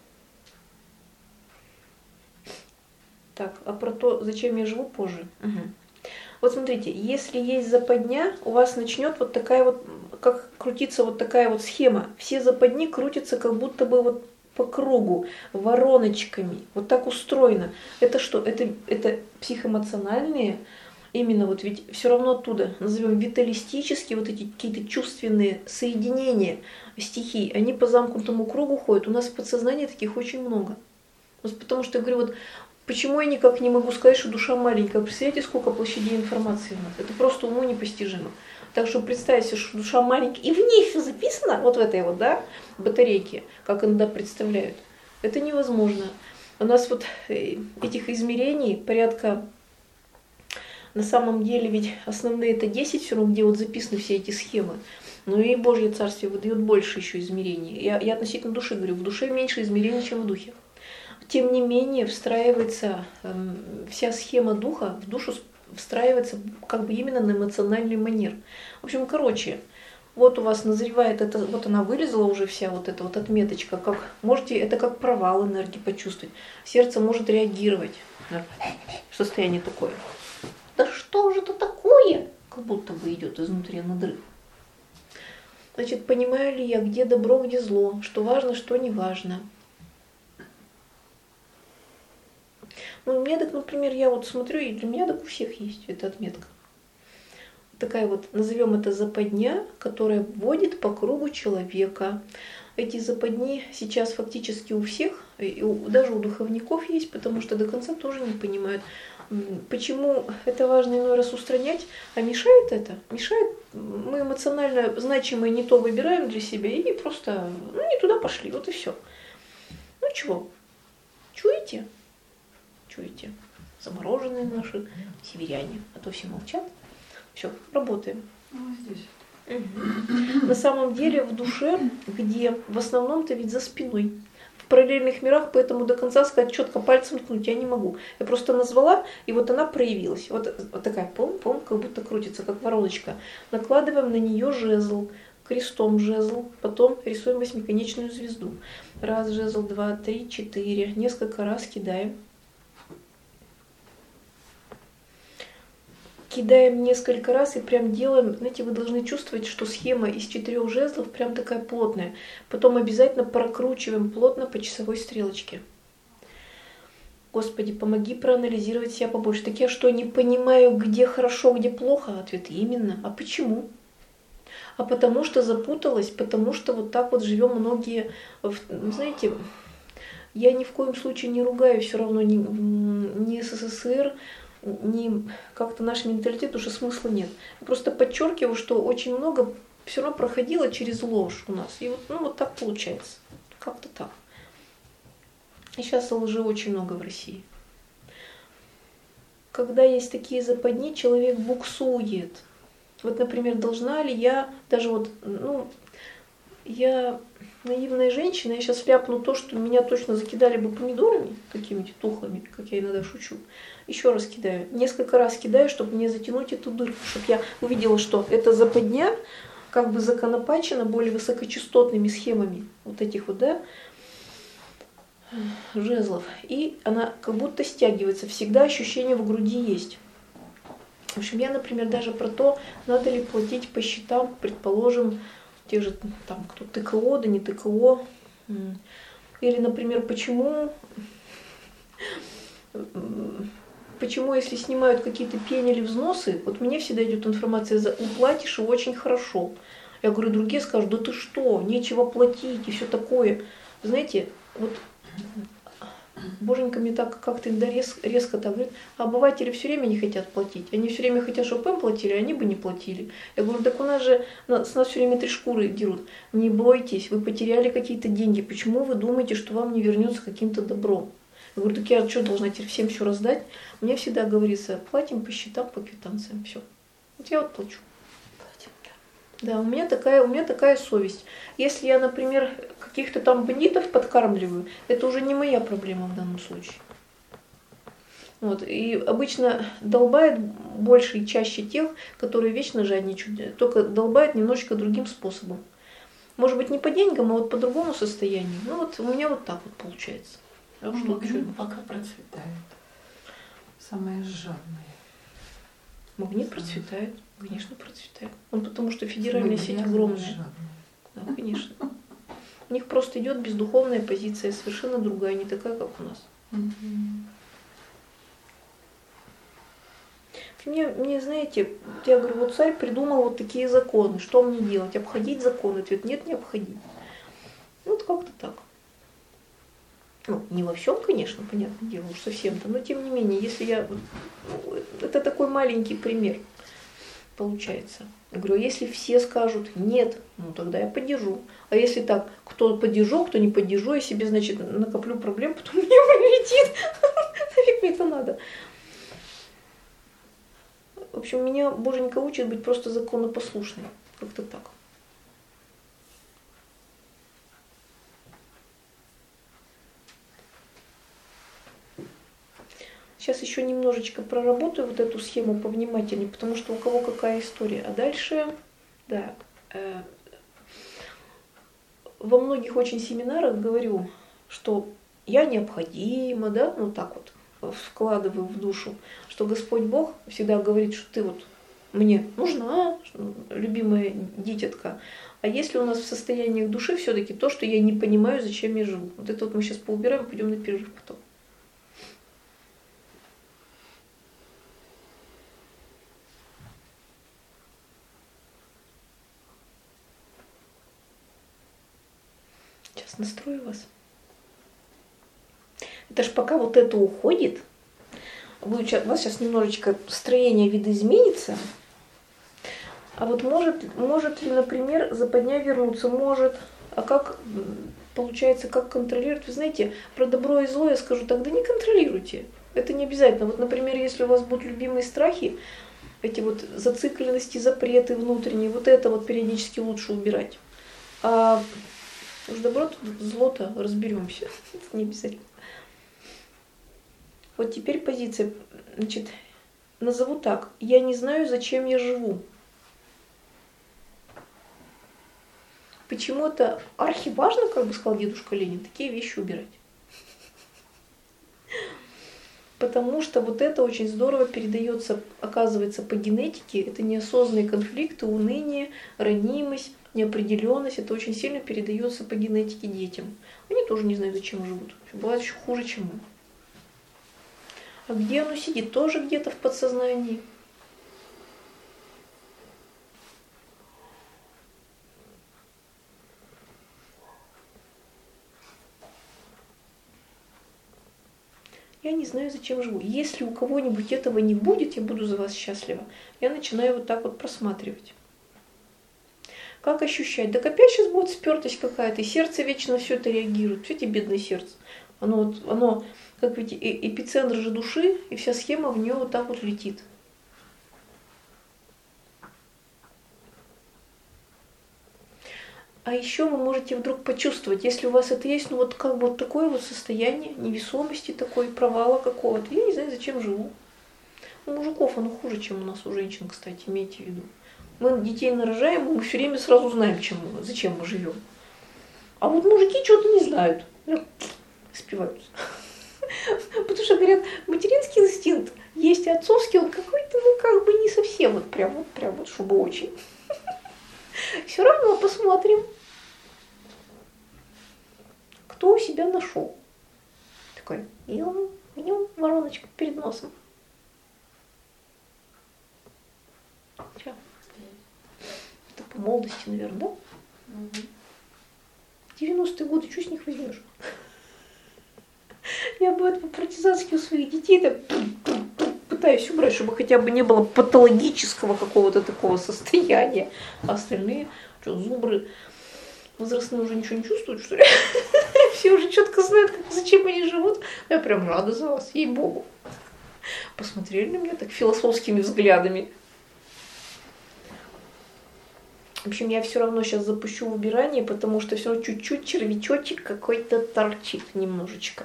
Так, а про то, зачем я живу, позже. Угу. Вот смотрите, если есть западня, у вас начнет вот такая вот, как крутиться вот такая вот схема. Все западни крутятся как будто бы вот по кругу, вороночками. Вот так устроено. Это что? Это психоэмоциональные, именно вот ведь все равно оттуда, назовем виталистические, вот эти какие-то чувственные соединения стихий, они по замкнутому кругу ходят. У нас в подсознании таких очень много. Потому что я говорю, вот почему я никак не могу сказать, что душа маленькая? Представляете, сколько площадей информации у нас? Это просто уму непостижимо. Так что представьте, что душа маленькая, и в ней все записано, вот в этой вот, да, батарейке, как иногда представляют. Это невозможно. У нас вот этих измерений порядка, на самом деле, ведь основные это 10 все равно, где вот записаны все эти схемы. Но и Божье Царствие выдает больше еще измерений. Я относительно души говорю, в душе меньше измерений, чем в духе. Тем не менее, встраивается вся схема духа, в душу встраивается как бы именно на эмоциональный манер. В общем, короче, вот у вас назревает это, вот она вылезла уже вся вот эта вот отметочка, как можете, это как провал энергии почувствовать. Сердце может реагировать на состояние такое. Да что же это такое? Как будто бы идет изнутри надрыв. Значит, понимаю ли я, где добро, где зло, что важно, что не важно. Ну, у меня так, например, я вот смотрю, и для меня так у всех есть эта отметка. Такая вот, назовем это западня, которая вводит по кругу человека. Эти западни сейчас фактически у всех, даже у духовников есть, потому что до конца тоже не понимают, почему это важно иной раз устранять, а мешает это? Мешает, мы эмоционально значимое не то выбираем для себя и просто не туда пошли, вот и все. Ну чего, чуете? Чуете? Замороженные наши северяне, а то все молчат. Все, работаем. Здесь. Угу. На самом деле в душе, где в основном-то ведь за спиной. В параллельных мирах, поэтому до конца сказать четко пальцем ткнуть я не могу. Я просто назвала, и вот она проявилась. Вот такая, пом, как будто крутится, как вороночка. Накладываем на нее жезл, крестом жезл, потом рисуем восьмиконечную звезду. Раз жезл, 2, 3, 4. Несколько раз кидаем. Кидаем несколько раз и прям делаем, знаете, вы должны чувствовать, что схема из 4 жезлов прям такая плотная. Потом обязательно прокручиваем плотно по часовой стрелочке. Господи, помоги проанализировать себя побольше. Так я что, не понимаю, где хорошо, где плохо? Ответ именно. А почему? А потому что запуталась, потому что вот так вот живем многие, знаете, я ни в коем случае не ругаю все равно ни СССР, не как-то наш менталитет, уже смысла нет. Я просто подчеркиваю, что очень много все равно проходило через ложь у нас. И вот, вот так получается. Как-то так. И сейчас лжи очень много в России. Когда есть такие западни, человек буксует. Вот, например, должна ли я, даже вот, я наивная женщина, я сейчас ляпну то, что меня точно закидали бы помидорами, какими-то тухлыми, как я иногда шучу. Еще раз кидаю, несколько раз кидаю, чтобы мне затянуть эту дырку, чтобы я увидела, что эта западня как бы законопачена более высокочастотными схемами вот этих вот, да, жезлов. И она как будто стягивается, всегда ощущение в груди есть. В общем, я, например, даже про то, надо ли платить по счетам, предположим, те же там, кто ТКО, да не ТКО, Или, например, почему, если снимают какие-то пени или взносы, вот мне всегда идет информация, уплатишь и очень хорошо. Я говорю, другие скажут, да ты что, нечего платить и все такое. Знаете, вот Боженька мне так как-то иногда резко так говорит, а обыватели все время не хотят платить. Они все время хотят, чтобы им платили, а они бы не платили. Я говорю, так у нас же, с нас все время 3 шкуры дерут. Не бойтесь, вы потеряли какие-то деньги. Почему вы думаете, что вам не вернется каким-то добром? Я говорю, так я что, должна теперь всем все раздать? Мне всегда говорится, платим по счетам, по квитанциям, все. Вот я вот плачу. Да, у меня такая совесть. Если я, например, каких-то там бандитов подкармливаю, это уже не моя проблема в данном случае. Вот. И обычно долбает больше и чаще тех, которые вечно жадничают, только долбает немножечко другим способом. Может быть, не по деньгам, а вот по другому состоянию. Ну вот у меня вот так вот получается. Магнит пока процветает. Самое жадное. Магнит процветает. Конечно, процветает. Он потому что федеральная сеть огромная. Да, конечно. У них просто идет бездуховная позиция, совершенно другая, не такая, как у нас. Мне, знаете, я говорю, вот царь придумал вот такие законы, что мне делать? Обходить законы? Ответ, нет, не обходить. Вот как-то так. Ну, не во всем, конечно, понятное дело, уж совсем-то, но тем не менее, если я... Это такой маленький пример получается. Я говорю, если все скажут нет, ну тогда я поддержу. А если так, кто поддержу, кто не поддержу, я себе, значит, накоплю проблем, потом мне прилетит. Нафиг мне это надо. В общем, меня Боженька учит быть просто законопослушной. Как-то так. Сейчас еще немножечко проработаю вот эту схему повнимательнее, потому что у кого какая история. А дальше, да, во многих очень семинарах говорю, что я необходима, да, ну так вот вкладываю в душу, что Господь Бог всегда говорит, что ты вот мне нужна, любимая дитятка. А если у нас в состояниях души все-таки то, что я не понимаю, зачем я живу. Вот это вот мы сейчас поубираем, пойдем на перерыв потом. Сейчас настрою вас. Это ж пока вот это уходит, у вас сейчас немножечко строение видоизменится. А вот может ли, например, западня вернуться? Может. А как, получается, как контролировать? Вы знаете, про добро и зло я скажу, тогда не контролируйте. Это не обязательно. Вот, например, если у вас будут любимые страхи, эти вот зацикленности, запреты внутренние, вот это вот периодически лучше убирать. А уж добро, зло-то разберемся. Это не обязательно. Вот теперь позиция, значит, назову так. Я не знаю, зачем я живу. Почему-то архиважно, как бы сказал дедушка Ленин, такие вещи убирать. Потому что вот это очень здорово передается, оказывается, по генетике. Это неосознанные конфликты, уныние, ранимость, неопределенность. Это очень сильно передается по генетике детям. Они тоже не знают, зачем живут. Бывает еще хуже, чем мы. А где оно сидит? Тоже где-то в подсознании. Я не знаю, зачем живу. Если у кого-нибудь этого не будет, я буду за вас счастлива. Я начинаю вот так вот просматривать. Как ощущать? Так опять сейчас будет спертость какая-то, и сердце вечно на все это реагирует. Все эти бедное сердце. Оно как ведь эпицентр же души, и вся схема в нее вот так вот летит. А еще вы можете вдруг почувствовать, если у вас это есть, ну вот как бы вот такое вот состояние невесомости, такой провала какого-то. Я не знаю, зачем живу. У мужиков оно хуже, чем у нас, у женщин, кстати, имейте в виду. Мы детей нарожаем, мы все время сразу знаем, зачем мы живем. А вот мужики что-то не знают. Спиваются. Потому что, говорят, материнский инстинкт есть, а отцовский он какой-то, ну как бы не совсем вот прям вот, чтобы очень. Все равно посмотрим. кто у себя нашел? Такой, и он, вороночка перед носом. Че? Это по молодости, наверное, да? 90-е годы, что с них возьмешь? Я бы это по-партизански у своих детей так пытаюсь убрать, чтобы хотя бы не было патологического какого-то такого состояния. А остальные, что, зубры возрастные уже ничего не чувствуют, что ли? Все уже четко знают, зачем они живут. Я прям рада за вас, ей-богу. Посмотрели на меня так философскими взглядами. В общем, я все равно сейчас запущу убирание, потому что все равно чуть-чуть червячочек какой-то торчит немножечко.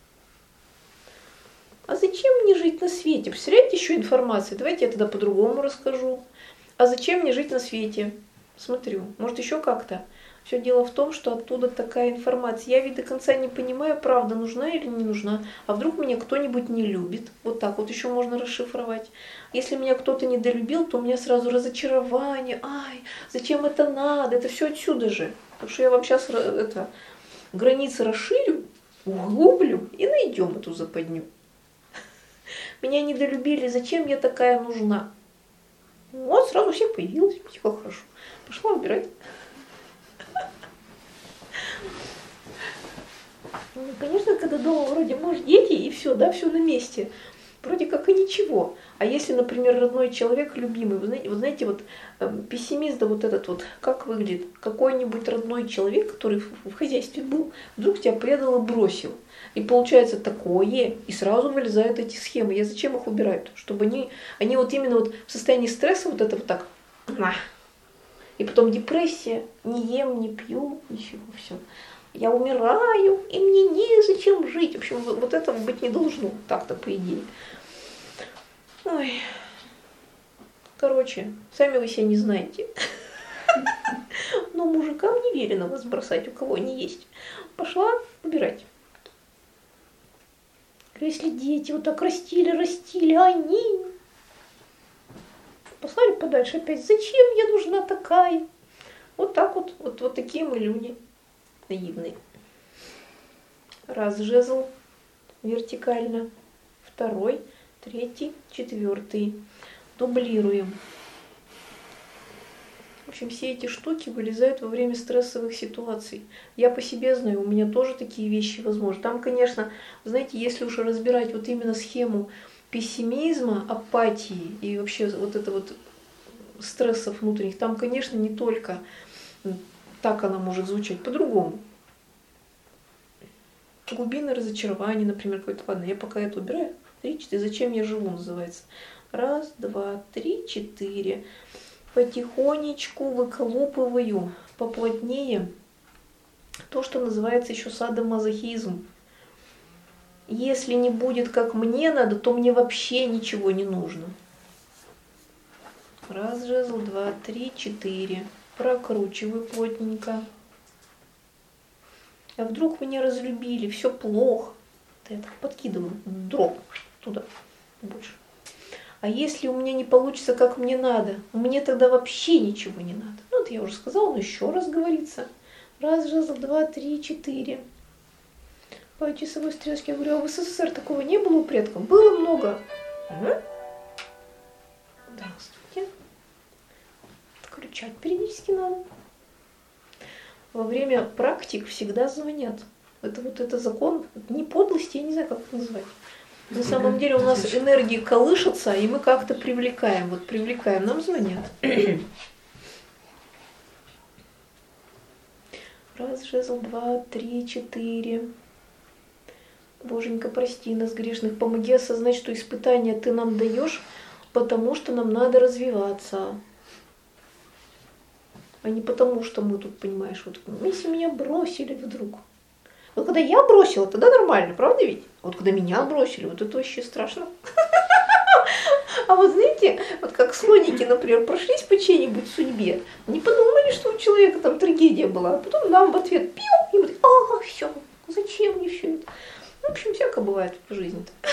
А зачем мне жить на свете? Представляете, еще информация? Давайте я тогда по-другому расскажу. А зачем мне жить на свете? Смотрю, может еще как-то. Все дело в том, что оттуда такая информация. Я ведь до конца не понимаю, правда, нужна или не нужна. А вдруг меня кто-нибудь не любит? Вот так вот еще можно расшифровать. Если меня кто-то недолюбил, то у меня сразу разочарование. Ай, зачем это надо? Это все отсюда же. Так что я вам сейчас границы расширю, углублю и найдем эту западню. Меня недолюбили, зачем я такая нужна? Вот, сразу всех появилось, тихо, хорошо. Пошла убирать. Ну, конечно, когда дома вроде муж, дети и все, да, все на месте. Вроде как и ничего. А если, например, родной человек, любимый, вы знаете, вот пессимист, да вот этот вот, как выглядит? Какой-нибудь родной человек, который в хозяйстве был, вдруг тебя предал и бросил. И получается такое, и сразу вылезают эти схемы. Я зачем их убираю? Чтобы они вот именно вот в состоянии стресса вот это вот так, на. И потом депрессия, не ем, не пью, ничего, все. Я умираю, и мне незачем жить. В общем, вот этого быть не должно, так-то по идее. Ой. Короче, сами вы себя не знаете. Но мужикам не велено вас бросать, у кого они есть. Пошла убирать. Если дети вот так растили, а они послали подальше опять. Зачем я нужна такая? Вот так вот такие мы люди наивные. Раз жезл вертикально, второй, третий, четвертый. Дублируем. В общем, все эти штуки вылезают во время стрессовых ситуаций. Я по себе знаю, у меня тоже такие вещи возможны. Там, конечно, знаете, если уже разбирать вот именно схему пессимизма, апатии и вообще вот это вот стрессов внутренних, там, конечно, не только так она может звучать, по-другому. Глубинное разочарование, например, какое-то. Ладно, я пока это убираю. 3, 4. Зачем я живу, называется. 1, 2, 3, 4. Потихонечку выколупываю поплотнее то, что называется еще садомазохизм. Если не будет как мне надо, то мне вообще ничего не нужно. 1 жезл, 2, 3, 4. Прокручиваю плотненько. А вдруг меня разлюбили, все плохо. Да я так подкидываю дров туда больше. А если у меня не получится, как мне надо, мне тогда вообще ничего не надо. Ну, это я уже сказала, но еще раз говорится. 1 жезл, 2, 3, 4. По часовой стрелочке я говорю, а в СССР такого не было у предков? Было много. Здравствуйте. Отключать периодически надо. Во время практик всегда звонят. Это закон не подлости, я не знаю, как это назвать. На самом деле у нас энергии колышутся, и мы как-то привлекаем. Вот привлекаем, нам звонят. 1 жезл, 2, 3, 4. Боженька, прости нас, грешных, помоги осознать, что испытания ты нам даешь, потому что нам надо развиваться. А не потому, что мы тут, понимаешь, вот если меня бросили вдруг. Вот когда я бросила, тогда нормально, правда ведь? Вот когда меня бросили, вот это вообще страшно. А вот знаете, вот как слоники, например, прошлись по чьей-нибудь судьбе, не подумали, что у человека там трагедия была, а потом нам в ответ пью, и мы такие, все, зачем мне все это? В общем, всякое бывает в жизни-то.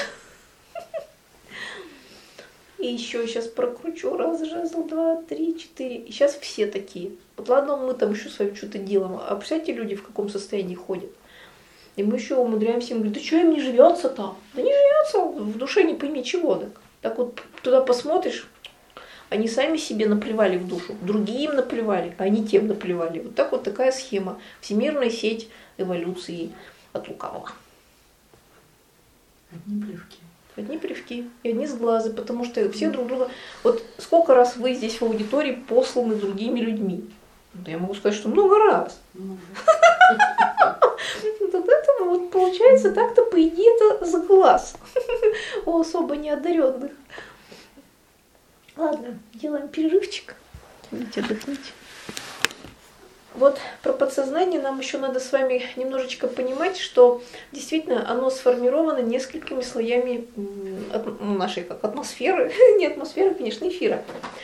И еще сейчас прокручу. 1 жезл, 2, 3, 4. И сейчас все такие. Вот ладно, мы там еще с вами что-то делаем. А представляете, люди в каком состоянии ходят? И мы еще умудряемся им говорить, да что им не живется там? Да не живется, в душе не пойми чего. Так вот туда посмотришь, они сами себе наплевали в душу, другие им наплевали, а они тем наплевали. Вот так вот такая схема. Всемирная сеть эволюции от лукавого. Одни плевки. Одни плевки и одни сглазы, потому что все друг друга... Вот сколько раз вы здесь в аудитории посланы другими людьми? Я могу сказать, что много раз. Вот это вот получается так-то, по идее, это сглаз у особо неодаренных. Ладно, делаем перерывчик. Идите, отдохните. Вот про подсознание нам еще надо с вами немножечко понимать, что действительно оно сформировано несколькими слоями нашей как атмосферы, не атмосферы, конечно, эфира.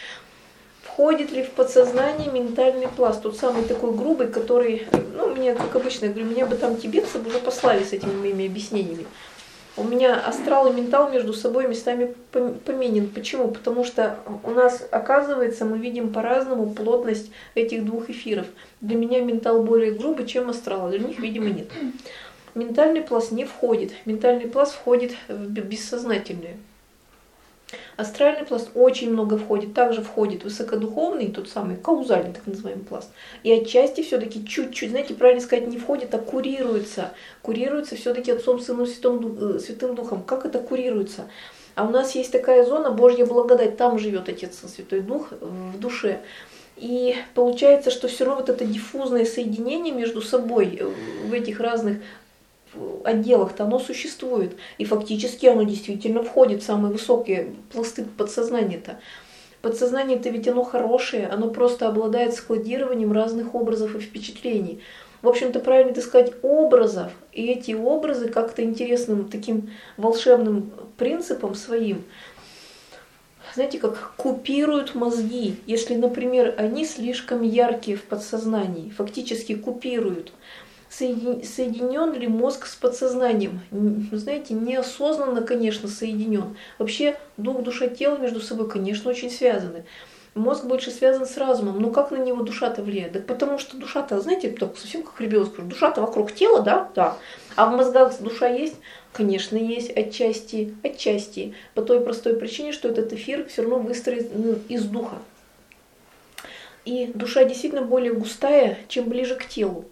Входит ли в подсознание ментальный пласт, тот самый такой грубый, который, мне, как обычно, я говорю, меня бы там тибетцы уже послали с этими моими объяснениями. У меня астрал и ментал между собой местами поменен. Почему? Потому что у нас, оказывается, мы видим по-разному плотность этих двух эфиров. Для меня ментал более грубый, чем астрал, а для них, видимо, нет. Ментальный пласт не входит. Ментальный пласт входит в бессознательное. Астральный пласт очень много входит. Также входит высокодуховный, тот самый каузальный, так называемый пласт. И отчасти все-таки чуть-чуть, знаете, правильно сказать, не входит, а курируется. Курируется все-таки Отцом, Сыном, Святым Духом. Как это курируется? А у нас есть такая зона, Божья благодать, там живет Отец Святой Дух в душе. И получается, что все равно вот это диффузное соединение между собой в этих разных отделах-то оно существует. И фактически оно действительно входит в самые высокие пласты подсознания-то. Подсознание-то ведь оно хорошее, оно просто обладает складированием разных образов и впечатлений. В общем-то, правильно это сказать, образов. И эти образы как-то интересным таким волшебным принципом своим, знаете, как купируют мозги. Если, например, они слишком яркие в подсознании, фактически купируют. Соединен ли мозг с подсознанием? Знаете, неосознанно, конечно, соединен. Вообще дух, душа, тело между собой, конечно, очень связаны. Мозг больше связан с разумом. Но как на него душа-то влияет? Да потому что душа-то, знаете, так совсем как ребенок скажет, душа-то вокруг тела, да? Да. А в мозгах душа есть? Конечно, есть отчасти. Отчасти. По той простой причине, что этот эфир все равно выстроен из духа. И душа действительно более густая, чем ближе к телу.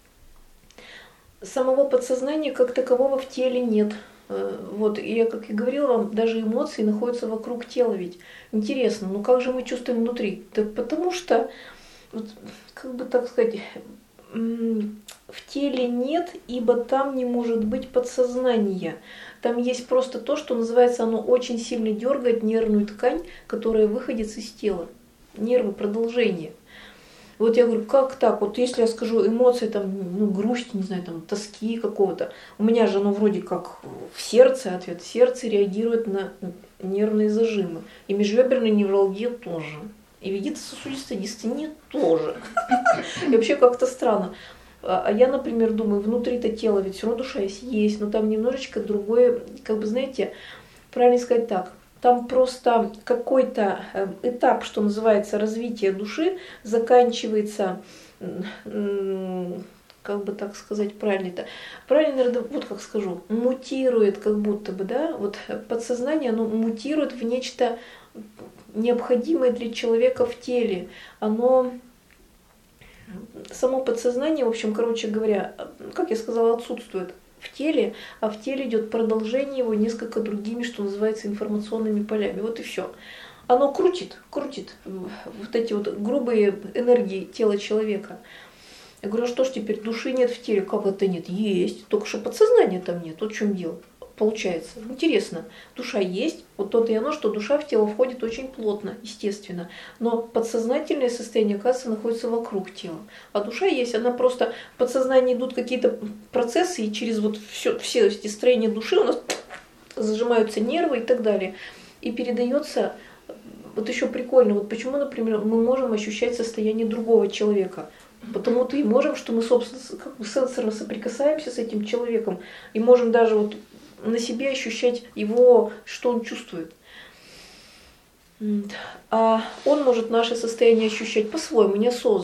Самого подсознания как такового в теле нет. Вот, и я, как и говорила вам, даже эмоции находятся вокруг тела ведь. Интересно, ну как же мы чувствуем внутри? Да потому что, вот, как бы так сказать, в теле нет, ибо там не может быть подсознания. Там есть просто то, что называется, оно очень сильно дергает нервную ткань, которая выходит из тела. Нервы, продолжение. Вот я говорю, как так? Вот если я скажу эмоции, там, грусть, не знаю, там, тоски какого-то, у меня же оно вроде как в сердце ответ. Сердце реагирует на нервные зажимы. И межреберная невралгия тоже. И вегетососудистая дистония тоже. И вообще как-то странно. А я, например, думаю, внутри-то тела ведь все равно душа есть, но там немножечко другое, как бы, знаете, правильно сказать так. Там просто какой-то этап, что называется, развития души, заканчивается, как бы так сказать правильно-то. Правильно, наверное, вот как скажу, мутирует как будто бы, да, вот подсознание, оно мутирует в нечто необходимое для человека в теле. Оно, само подсознание, в общем, короче говоря, как я сказала, отсутствует в теле, а в теле идет продолжение его несколько другими, что называется, информационными полями. Вот и все. Оно крутит вот эти вот грубые энергии тела человека. Я говорю, а что ж теперь, души нет в теле? Как это нет? Есть. Только что подсознания там нет. Вот в чем дело. Получается. Интересно. Душа есть. Вот то-то и оно, что душа в тело входит очень плотно, естественно. Но подсознательное состояние, оказывается, находится вокруг тела. А душа есть. Она просто... В подсознании идут какие-то процессы, и через вот все эти строения души у нас зажимаются нервы и так далее. И передается... Вот еще прикольно. Вот почему, например, мы можем ощущать состояние другого человека. Потому-то и можем, что мы, собственно, как бы сенсорно соприкасаемся с этим человеком. И можем даже вот на себе ощущать его, что он чувствует. А он может наше состояние ощущать по-своему, неосознанно.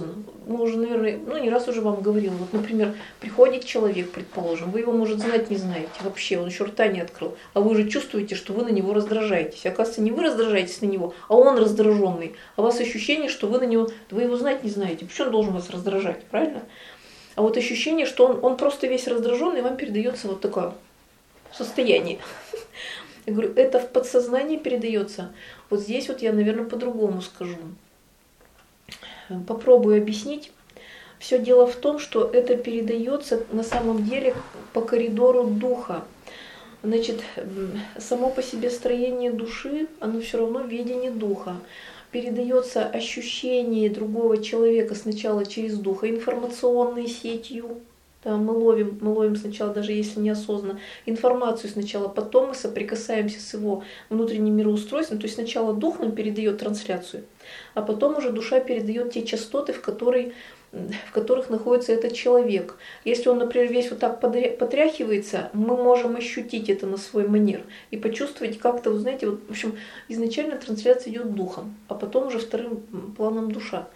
мы уже, наверное, ну не раз уже вам говорила, вот, например, приходит человек, предположим, вы его, может, знать не знаете вообще, он еще рта не открыл, а вы уже чувствуете, что вы на него раздражаетесь. Оказывается, не вы раздражаетесь на него, а он раздраженный. А у вас ощущение, что вы на него, вы его знать не знаете. Почему он должен вас раздражать, правильно? А вот ощущение, что он просто весь раздраженный, вам передается вот такое состояние. Я говорю, это в подсознании передается. Вот здесь вот я, наверное, по-другому скажу. Попробую объяснить. Все дело в том, что это передается на самом деле по коридору духа. Значит, само по себе строение души, оно все равно видение духа. Передается ощущение другого человека сначала через духа, информационной сетью. Да, мы ловим сначала, даже если неосознанно, информацию сначала, потом мы соприкасаемся с его внутренним мироустройством. То есть сначала дух нам передает трансляцию, а потом уже душа передает те частоты, в которых находится этот человек. Если он, например, весь вот так потряхивается, мы можем ощутить это на свой манер и почувствовать как-то, вы знаете, вот, в общем, изначально трансляция идет духом, а потом уже вторым планом душа.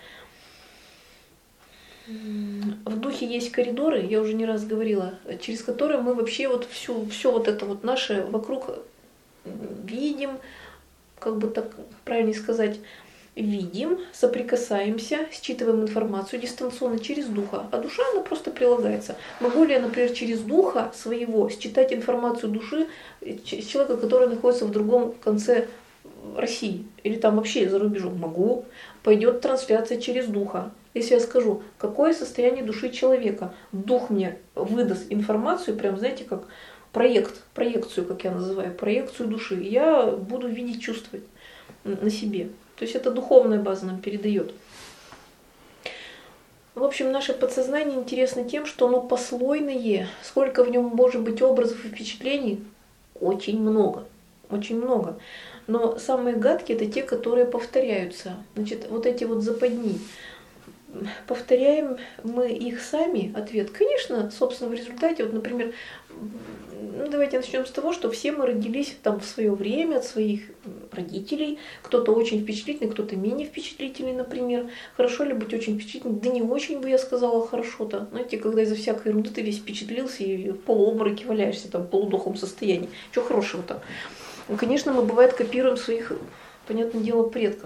В духе есть коридоры, я уже не раз говорила, через которые мы вообще вот все вот это вот наше вокруг видим, как бы так правильнее сказать, видим, соприкасаемся, считываем информацию дистанционно через духа, а душа, она просто прилагается. Могу ли я, например, через духа своего считать информацию души человека, который находится в другом конце России или там вообще за рубежом? Могу. Пойдет трансляция через духа. Если я скажу, какое состояние души человека, дух мне выдаст информацию, прям, знаете, как проекцию, как я называю, проекцию души, я буду видеть, чувствовать на себе. То есть это духовная база нам передает. В общем, наше подсознание интересно тем, что оно послойное, сколько в нем может быть образов и впечатлений, очень много, очень много. Но самые гадкие это те, которые повторяются. Значит, вот эти вот западни. Повторяем мы их сами? Ответ, конечно, собственно, в результате, вот, например, ну, давайте начнем с того, что все мы родились там в свое время от своих родителей. Кто-то очень впечатлительный, кто-то менее впечатлительный, например. Хорошо ли быть очень впечатлительным? Да не очень бы я сказала хорошо-то. Знаете, когда из-за всякой ерунды ты весь впечатлился и в полуобмороке валяешься там в полудохлом состоянии. Чего хорошего-то? Ну, конечно, мы, бывает, копируем своих, понятное дело, предков.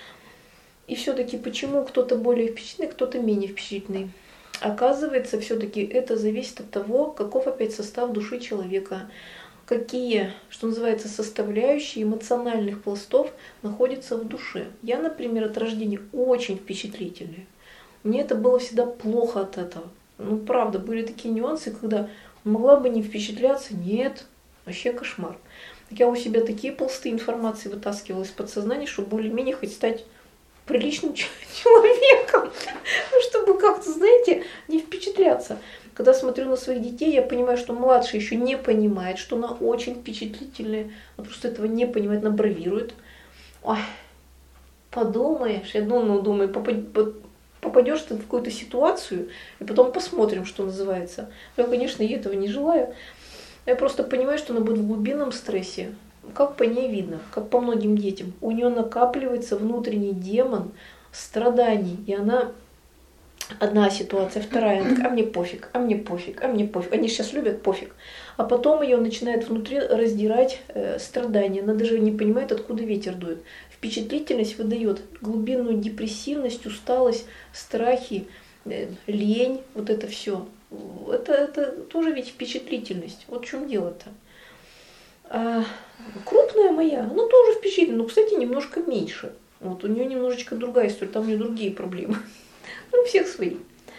И все-таки почему кто-то более впечатлительный, кто-то менее впечатлительный? Оказывается, все-таки это зависит от того, каков опять состав души человека, какие, что называется, составляющие эмоциональных пластов находятся в душе. Я, например, от рождения очень впечатлительная. Мне это было всегда плохо от этого. Ну, правда, были такие нюансы, когда могла бы не впечатляться. Нет, вообще кошмар. Так я у себя такие пласты информации вытаскивала из подсознания, чтобы более-менее хоть стать приличным человеком, чтобы как-то, знаете, не впечатляться. Когда смотрю на своих детей, я понимаю, что младший еще не понимает, что она очень впечатлительная. Она просто этого не понимает, она бравирует. Ой, подумаешь, я думаю, попадешь ты в какую-то ситуацию, и потом посмотрим, что называется. Я, конечно, ей этого не желаю. Я просто понимаю, что она будет в глубинном стрессе. Как по ней видно, как по многим детям. У нее накапливается внутренний демон страданий. И она одна ситуация, вторая, она такая, а мне пофиг, а мне пофиг, а мне пофиг. Они сейчас любят пофиг. А потом ее начинает внутри раздирать страдания. Она даже не понимает, откуда ветер дует. Впечатлительность выдает глубинную депрессивность, усталость, страхи, лень, вот это все. Это тоже ведь впечатлительность. Вот в чем дело-то. А крупная моя, она тоже впечатлительная, но, кстати, немножко меньше. Вот у нее немножечко другая история, там у нее другие проблемы. Ну, у всех свои.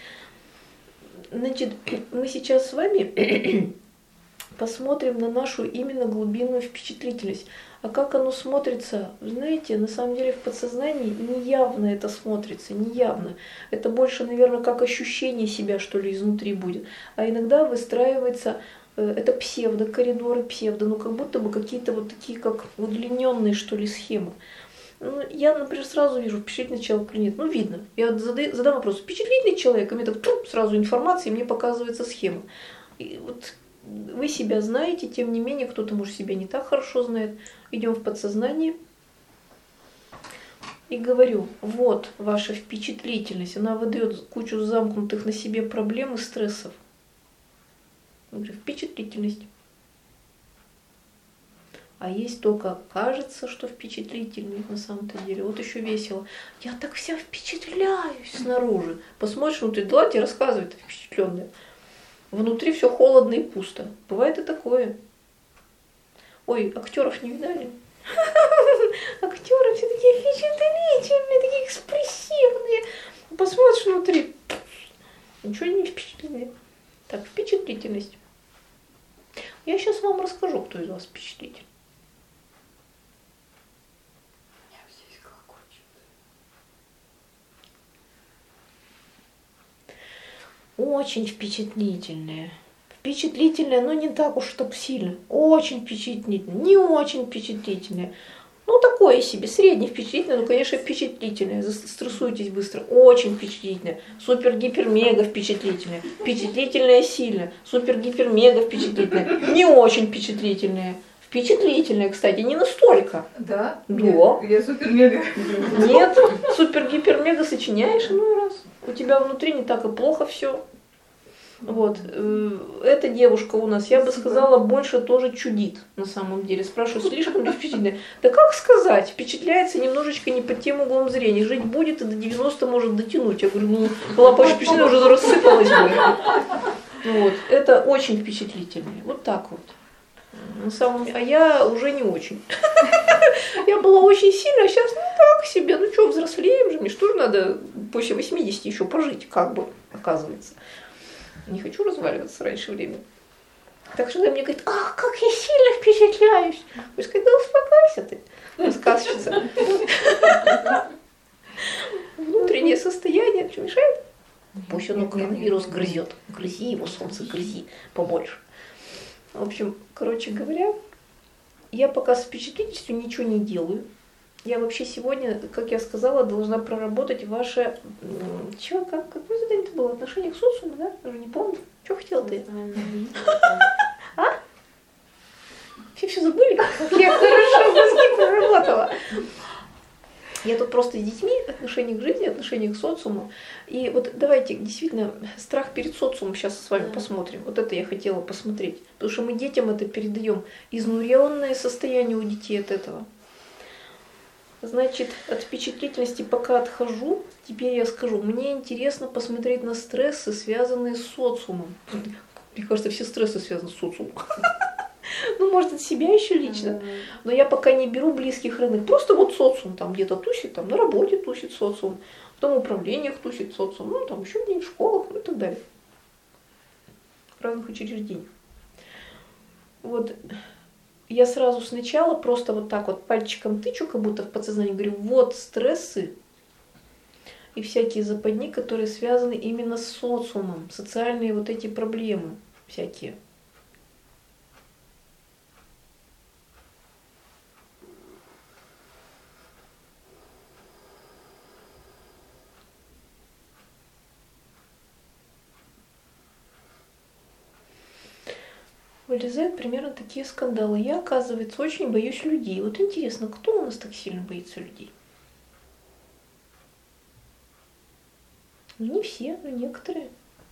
Значит, мы сейчас с вами посмотрим на нашу именно глубинную впечатлительность. А как оно смотрится, знаете, на самом деле в подсознании неявно это смотрится, неявно. Это больше, наверное, как ощущение себя, что ли, изнутри будет. А иногда выстраивается... Это псевдокоридоры, ну как будто бы какие-то вот такие, как удлиненные, что ли, схемы. Ну, я, например, сразу вижу, впечатлительный человек или нет. Ну, видно. Я задам вопрос, впечатлительный человек, и мне так сразу информация, и мне показывается схема. И вот вы себя знаете, тем не менее, кто-то, может, себя не так хорошо знает. Идем в подсознание. и говорю, вот ваша впечатлительность, она выдает кучу замкнутых на себе проблем и стрессов. Я говорю, впечатлительность. А есть только кажется, что впечатлительный на самом-то деле. Вот еще весело. Я так вся впечатляюсь снаружи. Посмотришь внутри, да, тебе рассказывает впечатленная. Внутри все холодно и пусто. Бывает и такое. Ой, актеров не видали? Актеры все такие впечатлительные, такие экспрессивные. Посмотришь внутри, ничего не впечатленные. Так, впечатлительность. Я сейчас вам расскажу, кто из вас впечатлительный. Здесь клокочет. Очень впечатлительные. Впечатлительные, но не так уж чтоб сильно. Очень впечатлительные, не очень впечатлительные. Ну, такое себе, средне впечатлительное, но, конечно, впечатлительное. Стрессуйтесь быстро. Очень впечатлительное. Супер-гипер-мега впечатлительное. Впечатлительное сильно. Супер-гипер-мега впечатлительное. Не очень впечатлительное. Впечатлительное, кстати, не настолько. Да? Да. Я супер-мега. Нет, супер-гипер-мега сочиняешь иной раз. У тебя внутри не так и плохо все. Вот. Эта девушка у нас, я бы сказала, больше тоже чудит на самом деле. Спрашиваю, слишком ли впечатлительная? Да как сказать? Впечатляется немножечко не под тем углом зрения. Жить будет и до 90 может дотянуть. Я говорю, ну, была бы очень впечатлительная, уже рассыпалась бы. Вот. Это очень впечатлительные. Вот так вот. На самом деле, а я уже не очень. Я была очень сильная, а сейчас ну так себе. Ну что, взрослеем же, мне что же надо после 80 еще пожить, как бы, оказывается. Не хочу разваливаться раньше времени. Так что она мне говорит, ах, как я сильно впечатляюсь. Я сказала, да успокойся ты, сказчица. Внутреннее состояние, что мешает? Пусть оно коронавирус грызет. Грызи его, солнце, грызи побольше. В общем, короче говоря, я пока с впечатлительностью ничего не делаю. Я вообще сегодня, как я сказала, должна проработать ваше... Какое задание это было? Отношение к социуму, да? Я уже не помню. Что хотела ты? А? Все забыли? Как я хорошо мозги проработала. Я тут просто с детьми, отношение к жизни, отношение к социуму. И вот давайте действительно страх перед социумом сейчас с вами посмотрим. Вот это я хотела посмотреть. Потому что мы детям это передаем. Изнуренное состояние у детей от этого. Значит, от впечатлительности пока отхожу. Теперь я скажу, мне интересно посмотреть на стрессы, связанные с социумом. Мне кажется, все стрессы связаны с социумом. Ну, может, от себя еще лично. Но я пока не беру близких родных. Просто вот социум там где-то тусит, там на работе тусит социум, в том управлениях тусит социум, ну, там еще где-нибудь в школах, ну, и так далее. В разных учреждениях. Вот я сразу сначала просто вот так вот пальчиком тычу, как будто в подсознании, говорю, вот стрессы и всякие западни, которые связаны именно с социумом, социальные вот эти проблемы всякие. Вылезают примерно такие скандалы. Я, оказывается, очень боюсь людей. Вот интересно, кто у нас так сильно боится людей? Ну, не все, но некоторые.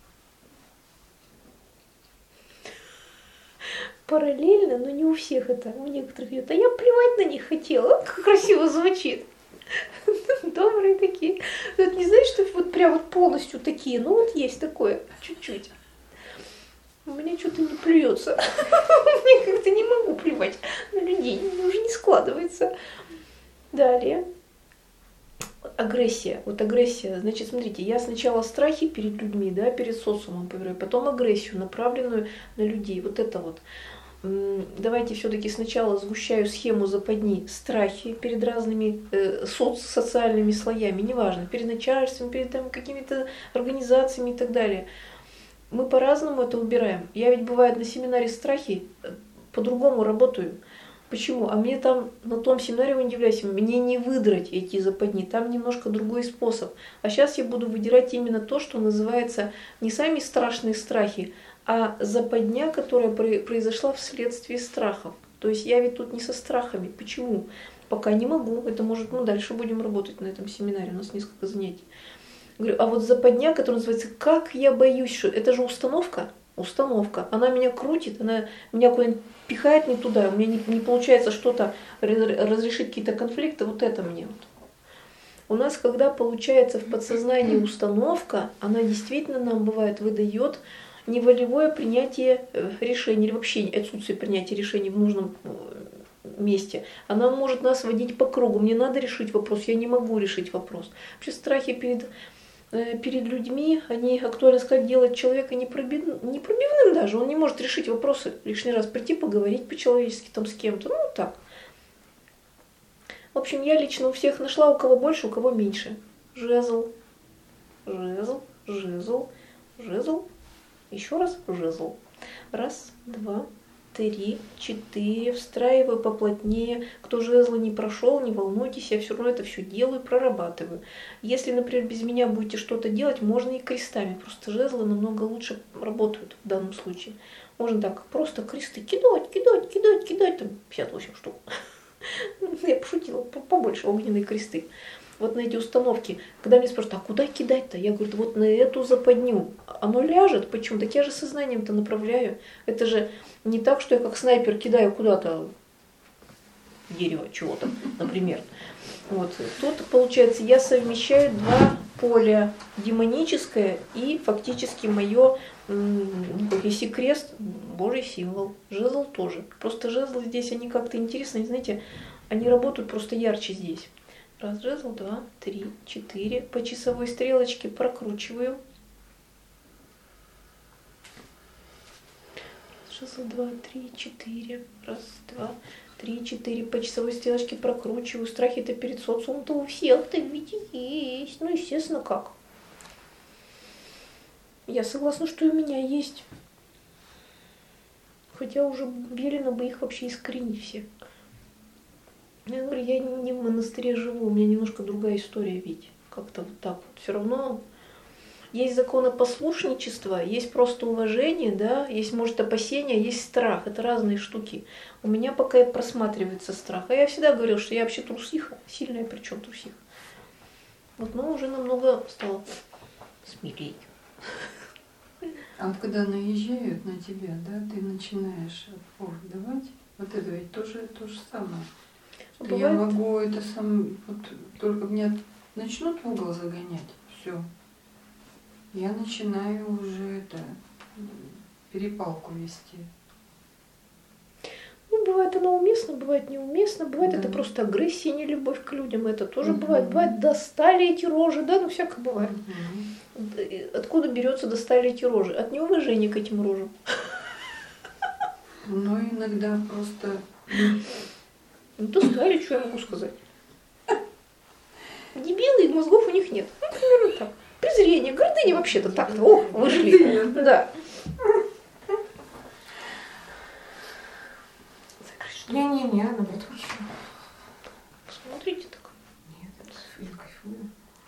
Параллельно, но не у всех это. У некоторых идет. А я плевать на них хотела. Как красиво звучит. Добрые такие. Вот не знаешь, что вот прям вот полностью такие. Ну вот есть такое. Чуть-чуть. У меня что-то не плюется. Мне как-то не могу плевать на людей. Мне уже не складывается. Далее. Агрессия. Вот агрессия. Значит, смотрите, я сначала страхи перед людьми, да, перед социумом поверю, потом агрессию, направленную на людей. Вот это вот. Давайте все-таки сначала сгущаю схему западни. Страхи перед разными социальными слоями, неважно, перед начальством, перед там, какими-то организациями и так далее. Мы по-разному это убираем. Я ведь бывает на семинаре страхи по-другому работаю. Почему? А мне там на том семинаре, вы не удивляйтесь, мне не выдрать эти западни, там немножко другой способ. А сейчас я буду выдирать именно то, что называется не сами страшные страхи, а западня, которая произошла вследствие страхов. То есть я ведь тут не со страхами. Почему? Пока не могу. Это может, дальше будем работать на этом семинаре. У нас несколько занятий. Говорю, а вот западня, которая называется «Как я боюсь», что это же установка. Установка. Она меня крутит, она меня куда-нибудь пихает не туда. У меня не получается что-то разрешить, какие-то конфликты. Вот это мне вот. У нас, когда получается в подсознании установка, она действительно нам бывает выдает неволевое принятие решений или вообще отсутствие принятия решений в нужном месте. Она может нас водить по кругу. Мне надо решить вопрос, я не могу решить вопрос. Вообще страхи перед людьми, они актуально сказать, делать человека непробивным даже. Он не может решить вопросы лишний раз, прийти поговорить по-человечески там с кем-то. Ну так. В общем, я лично у всех нашла, у кого больше, у кого меньше. Жезл, жезл, жезл, жезл. Еще раз жезл. Раз, два, 3, 4, встраиваю поплотнее. Кто жезлы не прошел, не волнуйтесь, я все равно это все делаю, прорабатываю. Если, например, без меня будете что-то делать, можно и крестами. Просто жезлы намного лучше работают в данном случае. Можно так просто кресты кидать, там 58 штук. Я пошутила, побольше огненные кресты. Вот на эти установки, когда меня спрашивают, а куда кидать-то? Я говорю, вот на эту западню. Оно ляжет, почему? Так я же сознанием-то направляю. Это же не так, что я как снайпер кидаю куда-то дерево чего-то, например. Вот. Тут, получается, я совмещаю два поля, демоническое и фактически мое, если крест, Божий символ, жезл тоже. Просто жезлы здесь, они как-то интересные, знаете, они работают просто ярче здесь. Раз, жезл, 2, 3, 4. По часовой стрелочке прокручиваю. Жезл, 2, 3, 4. Раз, 2, 3, 4. По часовой стрелочке прокручиваю. Страхи-то перед социумом-то у всех-то ведь есть. Ну, естественно, как. Я согласна, что и у меня есть. Хотя уже велено бы их вообще искоренить все. Я говорю, я не в монастыре живу, у меня немножко другая история ведь. Как-то вот так вот. Все равно есть законопослушничество, есть просто уважение, да, есть, может, опасения, есть страх. Это разные штуки. У меня пока и просматривается страх. А я всегда говорила, что я вообще трусиха, сильная причем трусиха. Вот, но уже намного стало смелее. А вот когда наезжают на тебя, да, ты начинаешь отпор давать, вот это ведь тоже то же самое. Что я могу это сам, вот только меня начнут в угол загонять, все. Я начинаю уже это перепалку вести. Ну, бывает оно уместно, бывает неуместно, бывает это просто агрессия, нелюбовь к людям, это тоже бывает. Бывает, достали эти рожи, да, ну всякое бывает. Откуда берется достали эти рожи? От неуважения к этим рожам. Ну, иногда просто... Ну, достали, что я могу сказать. Дебилы, и мозгов у них нет. Ну, примерно так. Презрение, гордыня вообще-то так-то. О, вышли. Да. Не-не-не, наоборот, хочу. Посмотрите так. Нет, я кайфую.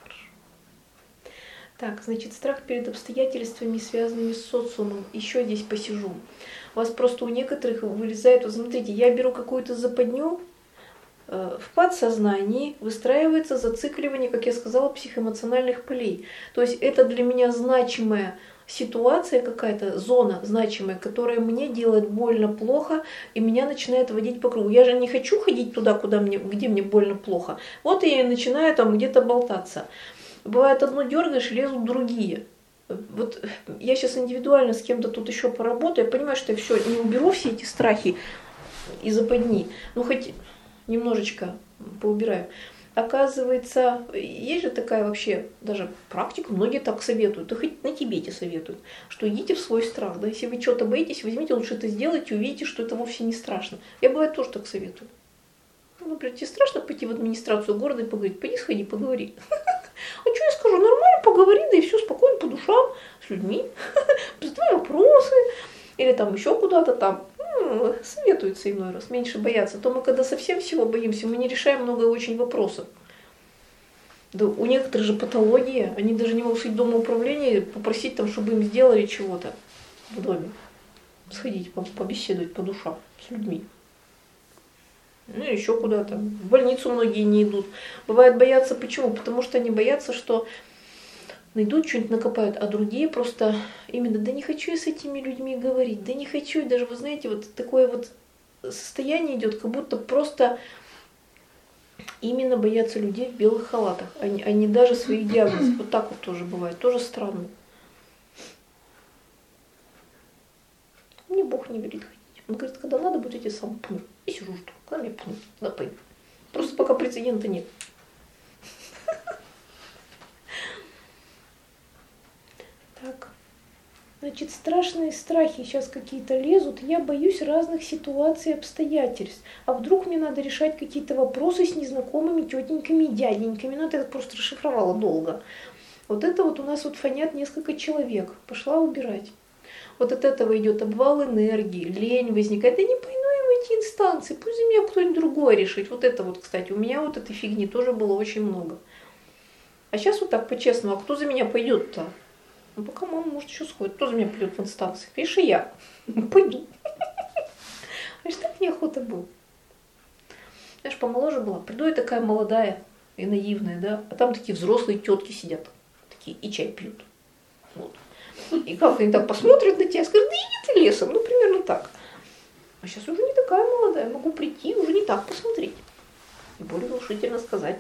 Так, значит, страх перед обстоятельствами, связанными с социумом. Еще здесь посижу. У вас просто у некоторых вылезает, вот смотрите, я беру какую-то западню, в подсознании выстраивается зацикливание, как я сказала, психоэмоциональных полей. То есть это для меня значимая ситуация какая-то, зона значимая, которая мне делает больно, плохо, и меня начинает водить по кругу. Я же не хочу ходить туда, где мне больно, плохо. Вот я и начинаю там где-то болтаться. Бывает, одно дергаешь, лезут другие. Вот я сейчас индивидуально с кем-то тут еще поработаю, я понимаю, что я все не уберу все эти страхи и западни, ну хоть немножечко поубираю. Оказывается, есть же такая вообще даже практика, многие так советуют, и хоть на Тибете советуют, что идите в свой страх, да, если вы что-то боитесь, возьмите, лучше это сделайте, увидите, что это вовсе не страшно. Я, бывает, тоже так советую. Ну, например, тебе страшно пойти в администрацию города и поговорить, пойди сходи, поговори. А что я скажу, нормально поговори, да и все, спокойно, по душам, с людьми, задавай вопросы, или там еще куда-то там. Советуется иной раз, меньше бояться. То мы, когда совсем всего боимся, мы не решаем много очень вопросов. Да, у некоторых же патология, они даже не могут сходить в домоуправление, попросить там, чтобы им сделали чего-то в доме. Сходить, побеседовать по душам с людьми. Ну, еще куда-то. В больницу многие не идут. Бывает, боятся почему? Потому что они боятся, что найдут, что-нибудь накопают, а другие просто именно, да не хочу я с этими людьми говорить, да не хочу, и даже, вы знаете, вот такое вот состояние идет, как будто просто именно боятся людей в белых халатах, а не даже своих диагнозов. Вот так вот тоже бывает, тоже странно. Мне Бог не велит ходить. Он говорит, когда надо будет, я тебе сам пну. И сижу, жду, когда меня пнут, да пойду. Просто пока прецедента нет. Так. Значит, страшные страхи сейчас какие-то лезут. Я боюсь разных ситуаций и обстоятельств. А вдруг мне надо решать какие-то вопросы с незнакомыми тетеньками и дяденьками. Ну, это я просто расшифровала долго. Вот это вот у нас вот фонят несколько человек. Пошла убирать. Вот от этого идет обвал энергии, лень возникает. Да не пойду я в эти инстанции, пусть за меня кто-нибудь другой решит. Вот это вот, кстати, у меня вот этой фигни тоже было очень много. А сейчас вот так по-честному, а кто за меня пойдет-то? Ну, пока мама, может, еще сходит. Кто за меня пойдет в инстанции? Видишь, и я. Пойду. Знаешь, так неохота было. Знаешь, помоложе была. Приду я такая молодая и наивная, да, а там такие взрослые тетки сидят, такие и чай пьют. Вот. И как они так посмотрят на тебя, скажут, да иди ты лесом, ну примерно так. А сейчас уже не такая молодая, могу прийти, уже не так посмотреть. И более внушительно сказать.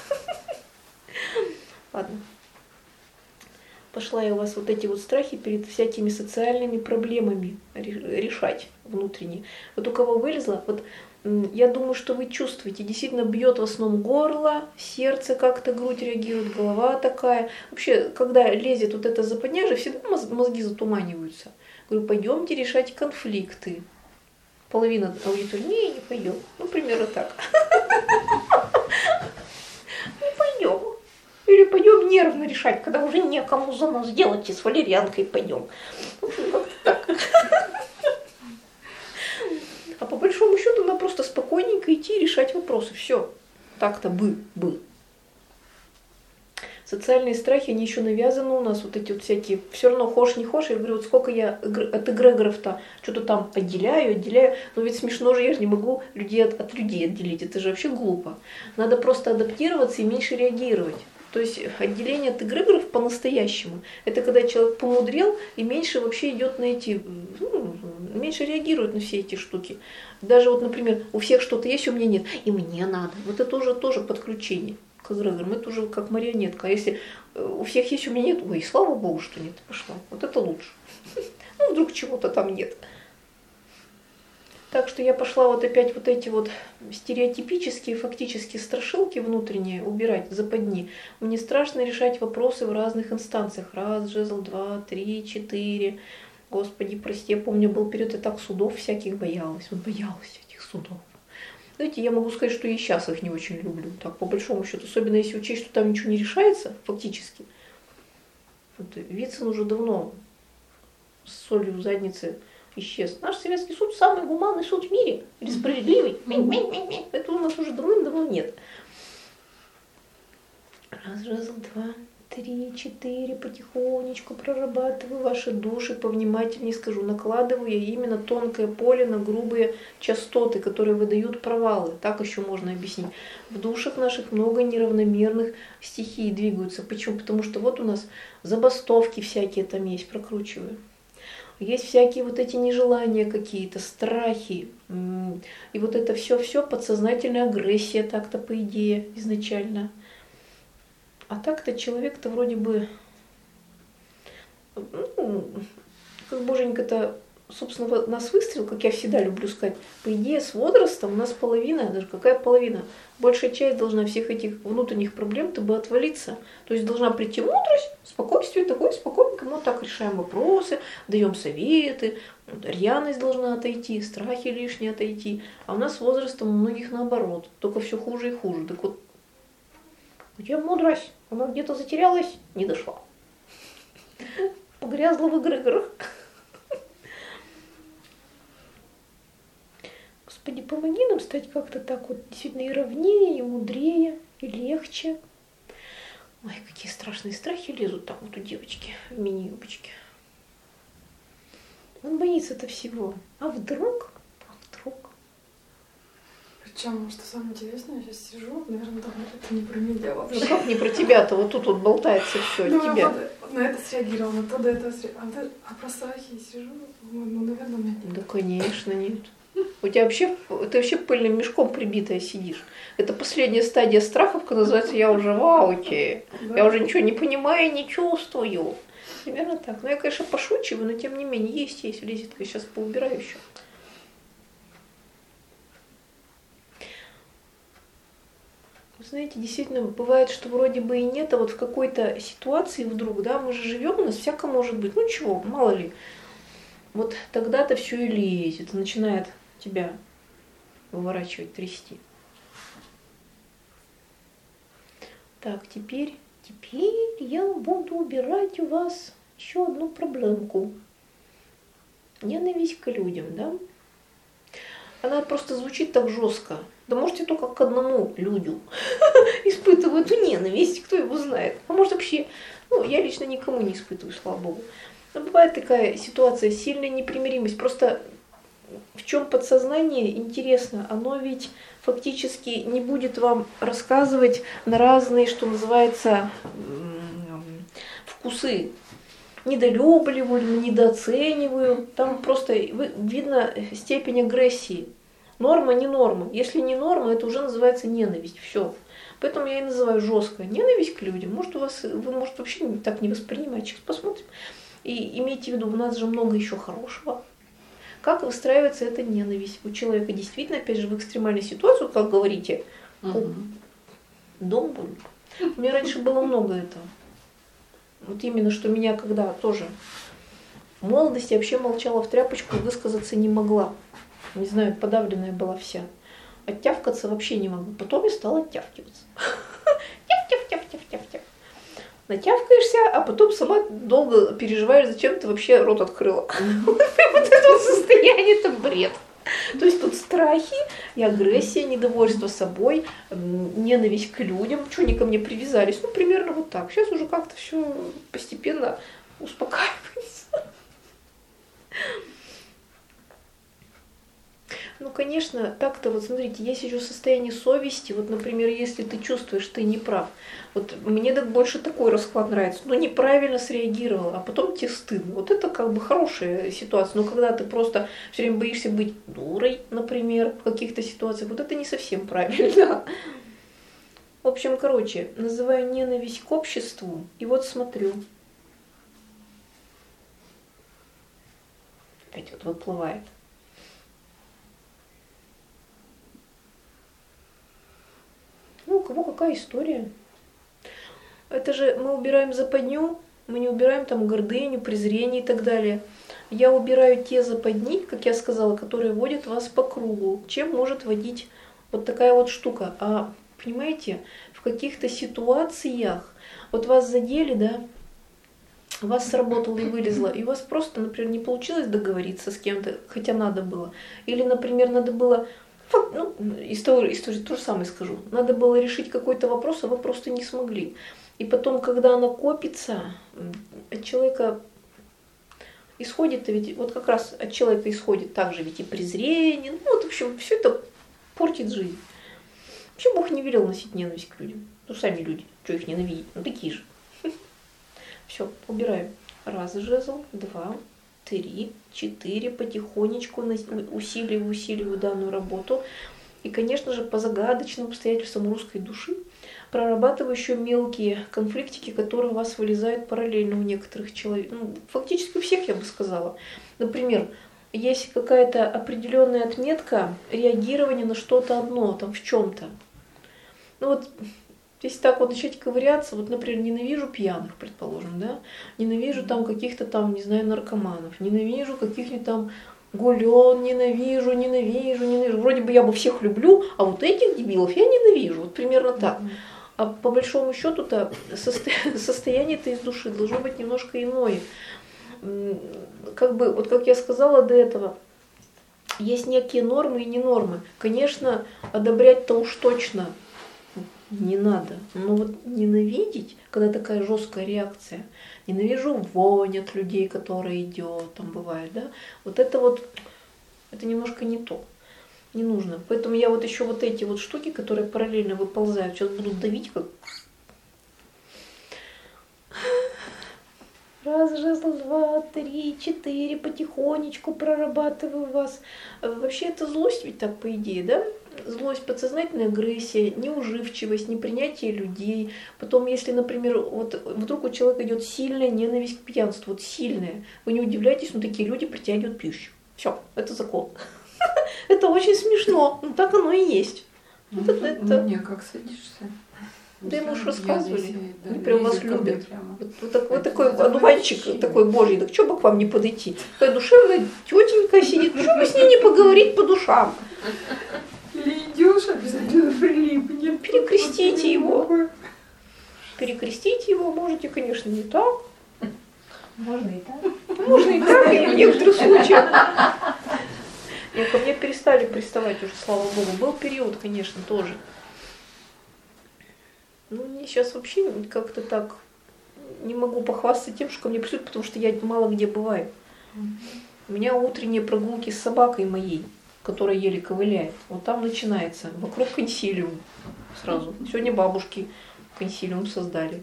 Ладно. Пошла я у вас вот эти вот страхи перед всякими социальными проблемами решать внутренне. Вот у кого вылезло, вот я думаю, что вы чувствуете, действительно бьет в основном горло, сердце как-то, грудь реагирует, голова такая. Вообще, когда лезет вот эта западня же, всегда мозги затуманиваются. Говорю, пойдемте решать конфликты. Половина аудитории, не пойдем. Ну, примерно так. Не пойдем. Или пойдем нервно решать, когда уже некому за нас делать, и с валерьянкой пойдем. В общем, как-то так. А по большому счету надо просто спокойненько идти и решать вопросы. Все. Так-то бы. Социальные страхи, они еще навязаны у нас, вот эти вот всякие, все равно хошь не хошь, я говорю, вот сколько я от эгрегоров-то что-то там отделяю, но ведь смешно же, я же не могу людей от людей отделить, это же вообще глупо. Надо просто адаптироваться и меньше реагировать. То есть отделение от эгрегоров по-настоящему, это когда человек помудрел и меньше вообще идет на эти, меньше реагирует на все эти штуки. Даже вот, например, у всех что-то есть, у меня нет, и мне надо. Вот это уже тоже подключение к эгрегорам, это уже как марионетка. А если у всех есть, у меня нет, ой, слава богу, что нет, пошла. Вот это лучше. Ну, вдруг чего-то там нет. Так что я пошла вот опять вот эти вот стереотипические, фактически страшилки внутренние убирать, западни. Мне страшно решать вопросы в разных инстанциях. Раз, жезл, 2, 3, 4. Господи, прости, я помню, был период, я так судов всяких боялась. Вот боялась этих судов. Знаете, я могу сказать, что и сейчас их не очень люблю. Так, по большому счету, особенно если учесть, что там ничего не решается, фактически. Вот Вицин уже давно с солью в заднице исчез. Наш Советский суд самый гуманный суд в мире, или справедливый. Это у нас уже давно нет. Раз, жезл, 2, 3, 4, потихонечку прорабатываю ваши души, повнимательнее скажу, накладываю я именно тонкое поле на грубые частоты, которые выдают провалы. Так еще можно объяснить. В душах наших много неравномерных стихий двигаются. Почему? Потому что вот у нас забастовки всякие там есть, прокручиваю. Есть всякие вот эти нежелания какие-то, страхи. И вот это все подсознательная агрессия так-то, по идее, изначально. А так-то человек-то вроде бы, как боженька-то, собственно, нас выстрелил, как я всегда люблю сказать. По идее, с возрастом у нас половина, даже какая половина, большая часть должна всех этих внутренних проблем-то бы отвалиться. То есть должна прийти мудрость, спокойствие такое, спокойненько, мы вот так решаем вопросы, даем советы, рьяность должна отойти, страхи лишние отойти. А у нас с возрастом у многих наоборот, только все хуже и хуже. Так вот, где мудрость? Она где-то затерялась, не дошла. Погрязла в эгрегорах. Господи, помоги нам стать как-то так вот действительно и ровнее, и мудрее, и легче. Ой, какие страшные страхи лезут там вот у девочки в мини-юбочке. Он боится-то всего. А вдруг? Причем, что самое интересное, я сейчас сижу, наверное, думаю, это не про меня вообще. Ну как не про тебя-то, вот тут вот болтается все от тебя. Вот на это среагировала, на то до этого среагировала. А про страхи сижу, ну, наверное, у меня нет. Да, конечно, нет. У тебя вообще, ты вообще пыльным мешком прибитая сидишь. Это последняя стадия страхов, которая называется «я уже в ауте». Да. Я уже ничего не понимаю, не чувствую. Примерно так. Ну, я, конечно, пошучиваю, но тем не менее, есть Лизитка. Сейчас поубираю еще. Вы знаете, действительно, бывает, что вроде бы и нет, а вот в какой-то ситуации вдруг, да, мы же живем, у нас всяко может быть. Ну чего, мало ли. Вот тогда-то все и лезет, начинает тебя выворачивать, трясти. Так, теперь я буду убирать у вас еще одну проблемку. Ненависть к людям, да? Она просто звучит так жестко. Да можете только к одному людю испытываю эту ненависть, кто его знает. А может вообще, ну, я лично никому не испытываю, слава богу. Но бывает такая ситуация, сильная непримиримость. Просто в чем подсознание, интересно, оно ведь фактически не будет вам рассказывать на разные, что называется, вкусы. Недолюбливаю, недооцениваю. Там просто видно степень агрессии. Норма, не норма. Если не норма, это уже называется ненависть. Все. Поэтому я и называю жестко. Ненависть к людям. Может, вы, может, вообще так не воспринимаете. Сейчас посмотрим. И имейте в виду, у нас же много еще хорошего. Как выстраивается эта ненависть? У человека действительно, опять же, в экстремальной ситуации, как говорите, дом будет. У меня раньше было много этого. Вот именно, что меня когда тоже в молодости вообще молчала в тряпочку и высказаться не могла. Не знаю, подавленная была вся. Оттявкаться вообще не могу. Потом я стала оттявкиваться. Тяв-тяв-тяв-тяв-тяв-тяв. Натявкаешься, а потом сама долго переживаешь, зачем ты вообще рот открыла. Вот это вот состояние, это бред. То есть тут страхи и агрессия, недовольство собой, ненависть к людям, что они ко мне привязались. Ну, примерно вот так. Сейчас уже как-то все постепенно успокаивается. Ну, конечно, так-то вот, смотрите, есть еще состояние совести. Вот, например, если ты чувствуешь, ты не прав. Вот мне так больше такой расклад нравится. Ну, неправильно среагировал, а потом тебе стыдно. Вот это как бы хорошая ситуация. Но когда ты просто все время боишься быть дурой, например, в каких-то ситуациях, вот это не совсем правильно. В общем, короче, называю ненависть к обществу. И вот смотрю. Опять вот выплывает. Ну, у кого какая история. Это же мы убираем западню, мы не убираем там гордыню, презрение и так далее. Я убираю те западни, как я сказала, которые водят вас по кругу. Чем может водить вот такая вот штука? А понимаете, в каких-то ситуациях, вот вас задели, да, вас сработало и вылезло, и у вас просто, например, не получилось договориться с кем-то, хотя надо было. Или, например, надо было... Ну, историю то же самое скажу. Надо было решить какой-то вопрос, а вы просто не смогли. И потом, когда она копится, от человека исходит, ведь вот как раз от человека исходит также ведь и презрение. Ну, вот, в общем, все это портит жизнь. Вообще Бог не велел носить ненависть к людям. Ну, сами люди, что их ненавидеть? Ну, такие же. Все, убираем. Раз жезл, два, 3, 4, потихонечку усиливаю данную работу. И, конечно же, по загадочным обстоятельствам русской души прорабатываю еще мелкие конфликтики, которые у вас вылезают параллельно у некоторых человек. Ну, фактически у всех, я бы сказала. Например, есть какая-то определенная отметка реагирования на что-то одно, там в чем-то. Ну вот, если так вот начать ковыряться, вот, например, ненавижу пьяных, предположим, да, ненавижу там каких-то там, не знаю, наркоманов, ненавижу каких-нибудь там гулён, ненавижу. Вроде бы я бы всех люблю, а вот этих дебилов я ненавижу, вот примерно так. А по большому счету-то состояние-то из души должно быть немножко иное. Как бы, вот как я сказала до этого, есть некие нормы и не нормы. Конечно, одобрять-то уж точно не надо. Но вот ненавидеть, когда такая жесткая реакция, ненавижу вонь от людей, которая идет, там бывает, да, вот это немножко не то. Не нужно. Поэтому я вот еще вот эти вот штуки, которые параллельно выползают, сейчас буду давить как... Раз, два, три, четыре, потихонечку прорабатываю вас. Вообще это злость ведь так, по идее, да? Злость, подсознательная агрессия, неуживчивость, непринятие людей. Потом, если, например, вот вдруг у человека идет сильная ненависть к пьянству, вот сильная, вы не удивляйтесь, но такие люди притягивают пищу. Все, это закон. Это очень смешно, но так оно и есть. Мне как садишься? Да ему уж рассказывали. Да, Они прям вас любят. Вот такой одуванчик, такой божий, так что бы к вам не подойти? Такая душевная тетенька сидит, что бы с ней не поговорить по душам? Или идешь, обязательно прилипнет. Перекрестите его. Перекрестите его можете, конечно, не так. Можно и так. Можно и так, и в некоторых случаях. Ко мне перестали приставать уже, слава богу. Был период, конечно, тоже. Ну, мне сейчас вообще как-то так не могу похвастаться тем, что ко мне пристают, потому что я мало где бываю. У меня утренние прогулки с собакой моей, которая еле ковыляет. Вот там начинается. Вокруг консилиум сразу. Сегодня бабушки консилиум создали.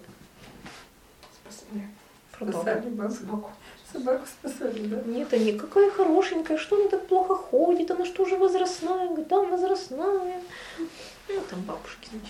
Спасали собаку. Собаку спасали, да? Нет, они какая хорошенькая, что она так плохо ходит, она что же возрастная? Говорит, там возрастная. Ну, там бабушки, значит.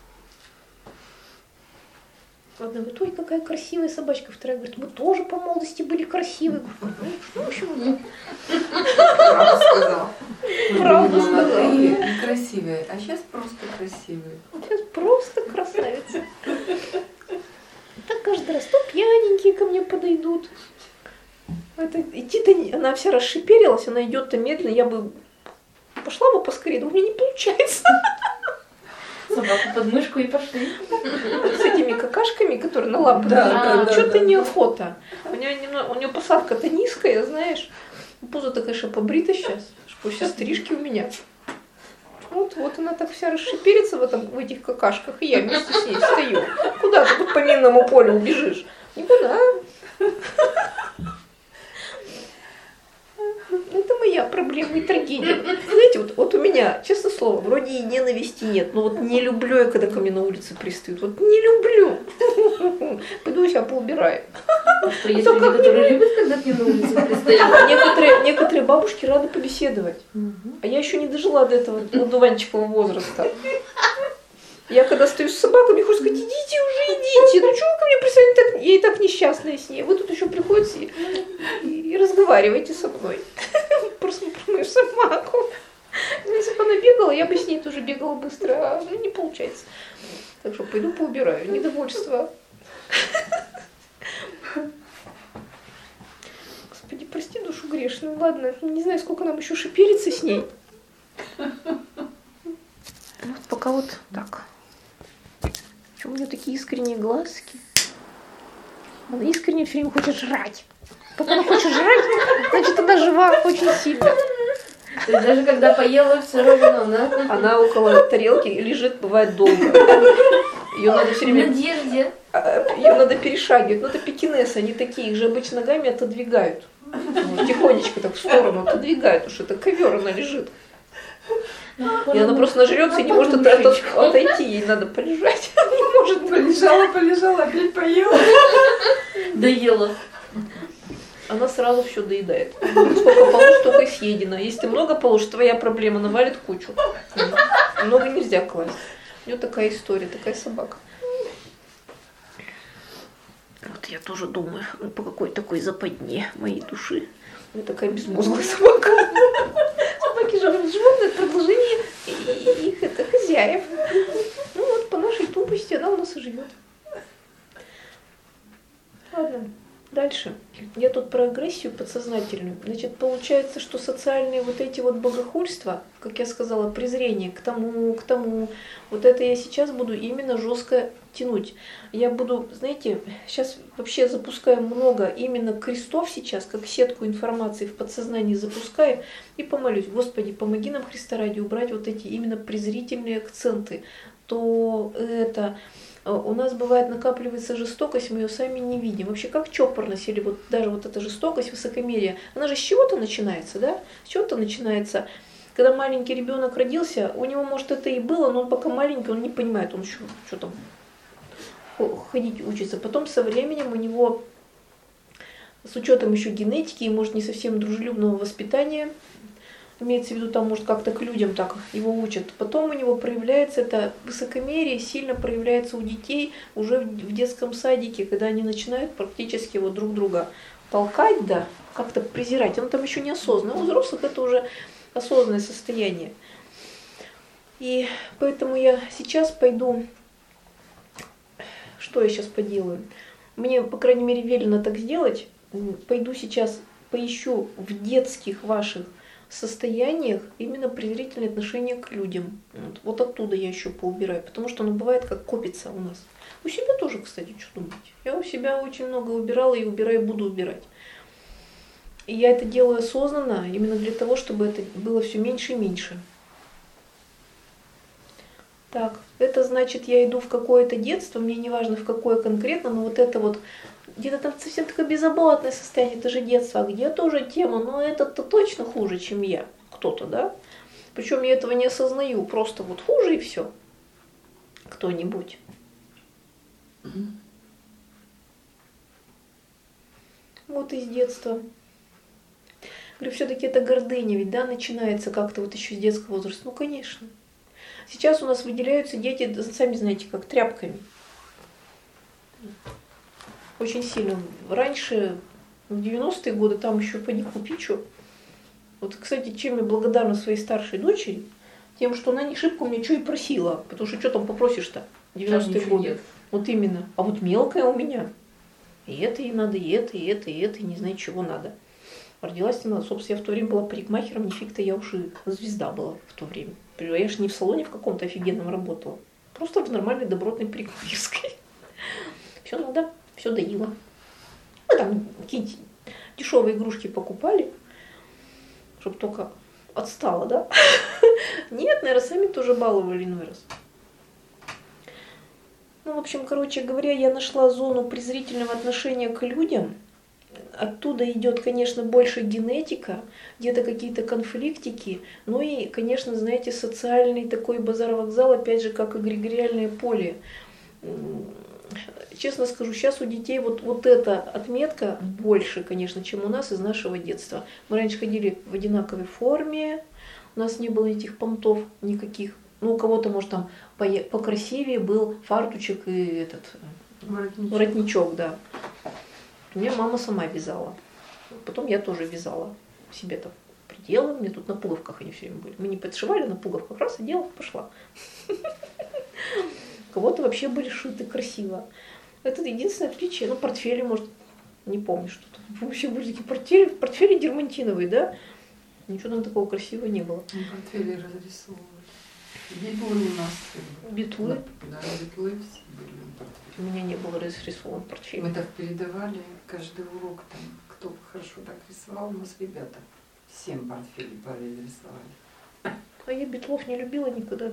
Одна говорит, ой, какая красивая собачка. Вторая говорит, мы тоже по молодости были красивые. Говорю, ну, что почему? Правду сказал. Правду сказал. Красивые, а сейчас просто красивые. Сейчас просто красавица. Так каждый раз то пьяненькие ко мне подойдут. Идти-то она вся расшиперилась, она идет-то медленно, я бы пошла бы поскорее, но у меня не получается. Собаку под мышку и пошли. С этими какашками, которые на лапы надо, что-то неохота. У нее посадка-то низкая, знаешь. Пузо-то, конечно, побрита сейчас. После стрижки у меня. Вот она так вся расшиперится в этих какашках, и я вместе с ней стою. Куда ты тут по минному полю убежишь? Никуда. Это моя проблема и трагедия. Знаете, вот у меня, честное слово, вроде и ненависти нет, но вот не люблю я, когда ко мне на улице пристают. Вот не люблю. Пойду я себя поубираю. Что есть люди, которые любят, когда к ним на улице пристают? Некоторые бабушки рады побеседовать. А я еще не дожила до этого одуванчикового возраста. Я когда стою с собакой, мне хочется сказать, идите уже, идите. Ну что вы ко мне пристали? Я и так несчастная с ней. Вы тут еще приходите и разговариваете со мной. Просто про мою собаку. Если бы она бегала, я бы с ней тоже бегала быстро. А не получается. Так что пойду поубираю. Недовольство. Господи, прости душу грешную. Ладно, не знаю, сколько нам еще шипериться с ней. Вот пока вот так. Почему у нее такие искренние глазки? Она искренне все время хочет жрать. Пока она хочет жрать, значит она жива очень сильно. То есть даже когда поела, все равно, да? Она около тарелки лежит, бывает долго. Ее надо все время... Надежде. Ее надо перешагивать. Но это пекинесы, они такие, их же обычно ногами отодвигают. Вот, тихонечко так в сторону отодвигают, потому что это ковер, она лежит. И она просто нажрется и не может отойти, ей надо полежать. Она не может. Полежала, опять поела. Доела. Она сразу все доедает. Сколько положишь, столько и съедено. Если ты много положишь, твоя проблема навалит кучу. Много нельзя класть. У нее такая история, такая собака. Вот я тоже думаю, по какой такой западне моей души. У меня такая безмозглая собака. Собаки же животное продолжение их это хозяев. Ну вот по нашей тупости она у нас и живет. Ладно, дальше. Я тут про агрессию подсознательную. Значит, получается, что социальные вот эти вот богохульства, как я сказала, презрение к тому, вот это я сейчас буду именно жестко тянуть. Я буду, знаете, сейчас вообще запускаю много именно крестов сейчас, как сетку информации в подсознании запускаю и помолюсь. Господи, помоги нам, Христа ради, убрать вот эти именно презрительные акценты. То это... У нас бывает накапливается жестокость, мы ее сами не видим. Вообще как чопорность или вот даже вот эта жестокость, высокомерие, она же с чего-то начинается, да? С чего-то начинается. Когда маленький ребенок родился, у него, может, это и было, но он пока маленький, он не понимает, он еще что там ходить учится. Потом со временем у него, с учетом еще генетики и, может, не совсем дружелюбного воспитания, имеется в виду, там, может, как-то к людям так его учат. Потом у него проявляется это высокомерие, сильно проявляется у детей уже в детском садике, когда они начинают практически вот друг друга толкать, да, как-то презирать. Он там еще не осознанный. У взрослых это уже осознанное состояние. И поэтому я сейчас пойду, что я сейчас поделаю? Мне, по крайней мере, велено так сделать. Пойду сейчас поищу в детских ваших состояниях именно презрительное отношение к людям. Вот оттуда я еще поубираю, потому что оно бывает как копится у нас. У себя тоже, кстати, что думаете? Я у себя очень много убирала и убираю, буду убирать. И я это делаю осознанно, именно для того, чтобы это было все меньше и меньше. Так, это значит, я иду в какое-то детство, мне не важно в какое конкретно, но вот это вот, где-то там совсем такое беззаботное состояние, это же детство, а где тоже тема, но этот-то точно хуже, чем я, кто-то, да? Причем я этого не осознаю, просто вот хуже и все. Кто-нибудь. Вот из детства. Говорю, все-таки это гордыня, ведь, да, начинается как-то вот еще с детского возраста. Ну, конечно. Сейчас у нас выделяются дети, сами знаете, как тряпками. Очень сильно. Раньше, в 90-е годы, там еще поди купи что. Вот, кстати, чем я благодарна своей старшей дочери, тем, что она не шибко мне что и просила. Потому что что там попросишь-то в 90-е годы? Нет. Вот именно. А вот мелкая у меня. И это ей надо, и это, и это, и это, и не знаю, чего надо. Родилась она, собственно, я в то время была парикмахером, не фиг-то я уж и звезда была в то время. Я же не в салоне в каком-то офигенном работала. Просто в нормальной добротной парикмахерской. Все надо, все доила. Мы там какие-нибудь дешевые игрушки покупали, чтобы только отстала, да? Нет, наверное, сами тоже баловали иной раз. Ну, в общем, короче говоря, я нашла зону презрительного отношения к людям. Оттуда идет, конечно, больше генетика, где-то какие-то конфликтики, ну и, конечно, знаете, социальный такой базар-вокзал, опять же, как эгрегориальное поле. Честно скажу, сейчас у детей вот эта отметка больше, конечно, чем у нас из нашего детства. Мы раньше ходили в одинаковой форме, у нас не было этих понтов никаких. Ну, у кого-то, может, там покрасивее был фартучек и этот воротничок, да. У меня мама сама вязала. Потом я тоже вязала себе там пределы. У меня тут на пуговках они все время были. Мы не подшивали на пуговках, раз, одела, пошла. У кого-то вообще были шиты красиво. Это единственное отличие. Ну, портфели, может, не помню, что там. Вообще были такие портфели дермантиновые, да? Ничего там такого красивого не было. Портфели разрисовывали. Битлы у нас. Битлы? Да, битлы все были на портфеле. У меня не было разрисован портфель. Мы так передавали каждый урок, там, кто хорошо так рисовал, у нас ребята 7 портфелей порисовали. А я битлов не любила никогда.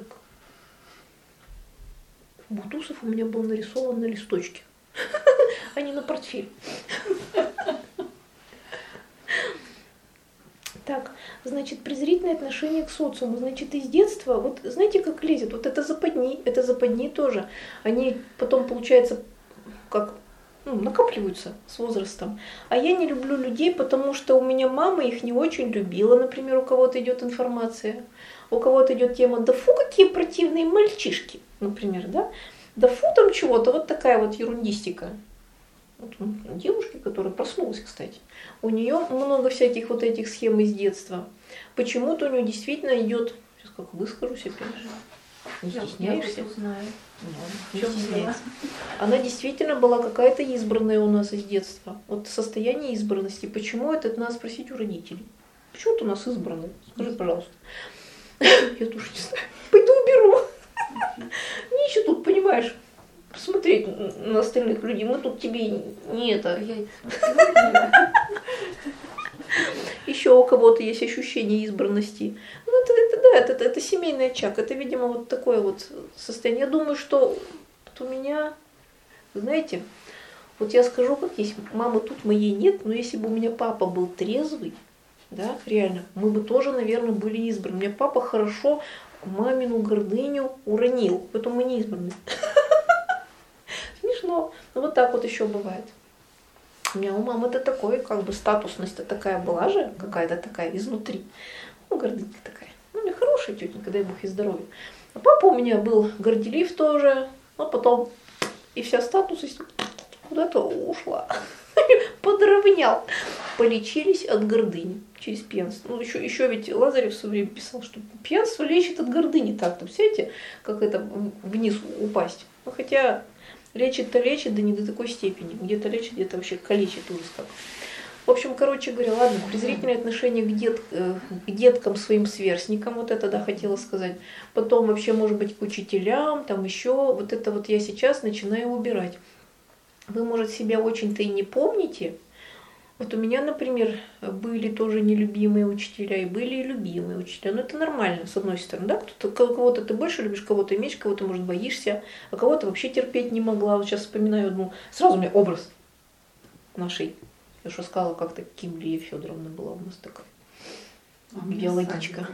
Бутусов у меня был нарисован на листочке, а не на портфель. Так, значит, презрительное отношение к социуму. Значит, из детства, вот знаете, как лезет? Вот это западни тоже. Они потом, получается, как накапливаются с возрастом. А я не люблю людей, потому что у меня мама их не очень любила. Например, у кого-то идет информация, у кого-то идет тема, да фу, какие противные мальчишки, например, да? Да фу, там чего-то, вот такая вот ерундистика. Вот девушки, которая проснулась, кстати, у нее много всяких вот этих схем из детства. Почему-то у нее действительно идет, сейчас как выскажусь опять же, не стесняешься? Я знаю. Ну, не стесняется. Она действительно была какая-то избранная у нас из детства. Вот состояние избранности. Почему это надо спросить у родителей? Почему ты у нас избранный? Скажи, пожалуйста. Я тоже не знаю. Пойду уберу. Мне еще тут, понимаешь, посмотреть на остальных людей. Мы тут тебе не это. Еще у кого-то есть ощущение избранности. Ну, это семейный очаг. Это, видимо, вот такое вот состояние. Я думаю, что вот у меня, знаете, вот я скажу, как есть, мамы тут моей нет, но если бы у меня папа был трезвый, да, реально, мы бы тоже, наверное, были избраны. У меня папа хорошо мамину гордыню уронил, поэтому мы не избраны. Смешно. Ну вот так вот еще бывает. У меня у мамы-то такой, как бы статусность-то такая была же, какая-то такая изнутри. Ну, гордынька такая. Ну, у меня хорошая тетенька, дай бог ей здоровья. А папа у меня был горделив тоже, но потом и вся статусность куда-то ушла. Подровнял. Полечились от гордыни через пьянство. Ну, еще ведь Лазарев в свое время писал, что пьянство лечит от гордыни. Так-то, представляете, как это вниз упасть. Ну, хотя лечит-то лечит, да не до такой степени. Где-то лечит, где-то вообще калечит ужас как. В общем, короче говоря, ладно, презрительное отношение к деткам, своим сверстникам, вот это, да, хотела сказать. Потом вообще, может быть, к учителям, там еще, вот это вот я сейчас начинаю убирать. Вы, может, себя очень-то и не помните. Вот у меня, например, были тоже нелюбимые учителя, и были и любимые учителя. Но это нормально, с одной стороны, да, кого-то ты больше любишь, кого-то меньше, кого-то, может, боишься, а кого-то вообще терпеть не могла. Вот сейчас вспоминаю одну, сразу у меня образ нашей. Я что сказала, как-то Кимлия Федоровна была у нас такая. Биологичка.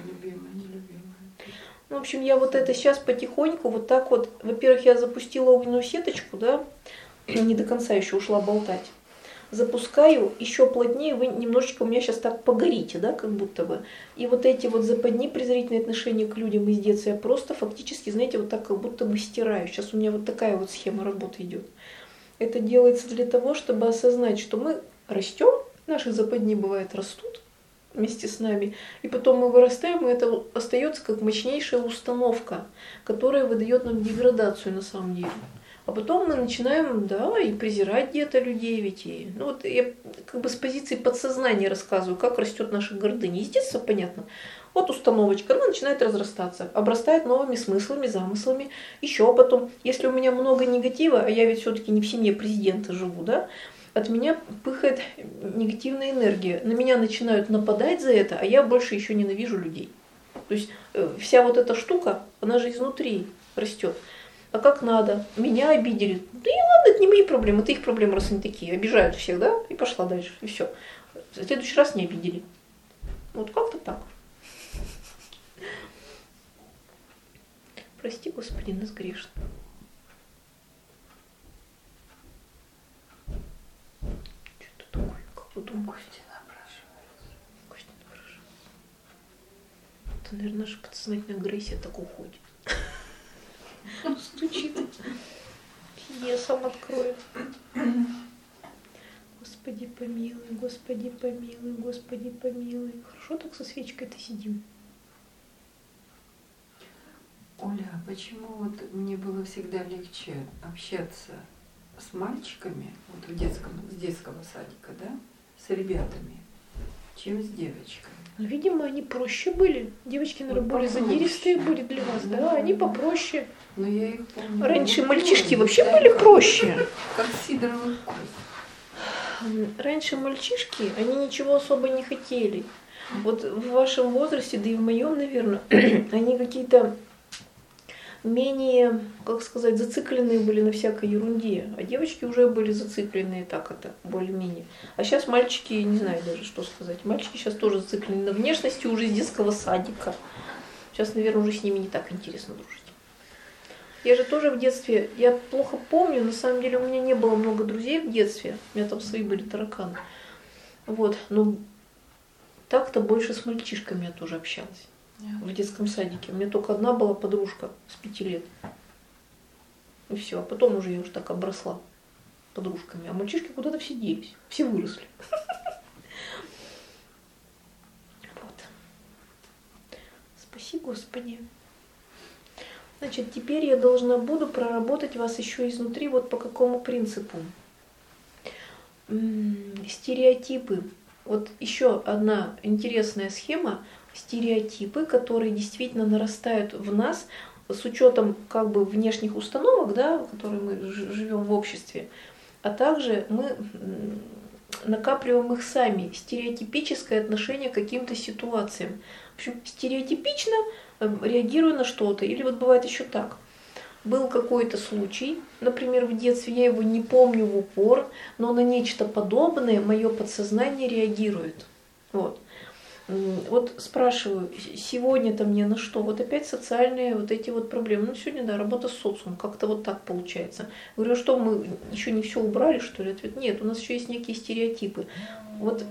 Ну, в общем, я вот это сейчас потихоньку вот так вот, во-первых, я запустила огненную сеточку, да, не до конца еще ушла болтать. Запускаю еще плотнее, вы немножечко у меня сейчас так погорите, да, как будто бы. И вот эти вот западни, презрительные отношения к людям из детства, я просто фактически, знаете, вот так как будто бы стираю. Сейчас у меня вот такая вот схема работы идет. Это делается для того, чтобы осознать, что мы растем, наши западни, бывает, растут вместе с нами, и потом мы вырастаем, и это остается как мощнейшая установка, которая выдает нам деградацию на самом деле. А потом мы начинаем, да, и презирать где-то людей, ведь и, ну вот я как бы с позиции подсознания рассказываю, как растет наша гордыня. И с детства понятно. Вот установочка, она начинает разрастаться, обрастает новыми смыслами, замыслами. Еще потом, если у меня много негатива, а я ведь все-таки не в семье президента живу, да, от меня пыхает негативная энергия. На меня начинают нападать за это, а я больше еще ненавижу людей. То есть вся вот эта штука, она же изнутри растет. А как надо? Меня обидели. Да и ладно, это не мои проблемы, это их проблемы, раз они такие. Обижают всех, да? И пошла дальше. И все. В следующий раз не обидели. Вот как-то так. Прости, Господи, нас грешно. Что-то такое, как будто гости напрашиваются. Гости напрашиваются. Это, наверное, наша подсознательная агрессия так уходит. Он стучит. Я сам открою. Господи помилуй, Господи помилуй, Господи помилуй. Хорошо так со свечкой-то сидим. Оля, а почему вот мне было всегда легче общаться с мальчиками, вот с детского садика, да, с ребятами, чем с девочками? Видимо, они проще были. Девочки, наверное, более задиристые были для вас, да? Они попроще. Но я их помню. Раньше мальчишки вообще были проще. Как сидоровый вкус. Раньше мальчишки, они ничего особо не хотели. Вот в вашем возрасте, да и в моем, наверное, они какие-то менее, как сказать, зацикленные были на всякой ерунде. А девочки уже были зацикленные так это, более-менее. А сейчас мальчики, не знаю даже, что сказать. Мальчики сейчас тоже зациклены на внешности уже из детского садика. Сейчас, наверное, уже с ними не так интересно дружить. Я же тоже в детстве, я плохо помню, на самом деле у меня не было много друзей в детстве. У меня там свои были тараканы. Вот, но так-то больше с мальчишками я тоже общалась. В детском садике. У меня только одна была подружка с 5 лет. И все. А потом уже я уже так обросла подружками. А мальчишки куда-то все делись. Все выросли. Вот. Спаси Господи. Значит, теперь я должна буду проработать вас еще изнутри вот по какому принципу. Стереотипы. Вот еще одна интересная схема. Стереотипы, которые действительно нарастают в нас с учетом как бы внешних установок, да, которые мы живем в обществе, а также мы накапливаем их сами. Стереотипическое отношение к каким-то ситуациям. В общем, стереотипично реагирую на что-то. Или вот бывает еще так. Был какой-то случай, например, в детстве, я его не помню в упор, но на нечто подобное мое подсознание реагирует. Вот. Вот спрашиваю, сегодня-то мне на что? Вот опять социальные вот эти вот проблемы. Ну, сегодня, да, работа с социумом, как-то вот так получается. Говорю, что мы еще не все убрали, что ли? Ответ, нет, у нас еще есть некие стереотипы. Вот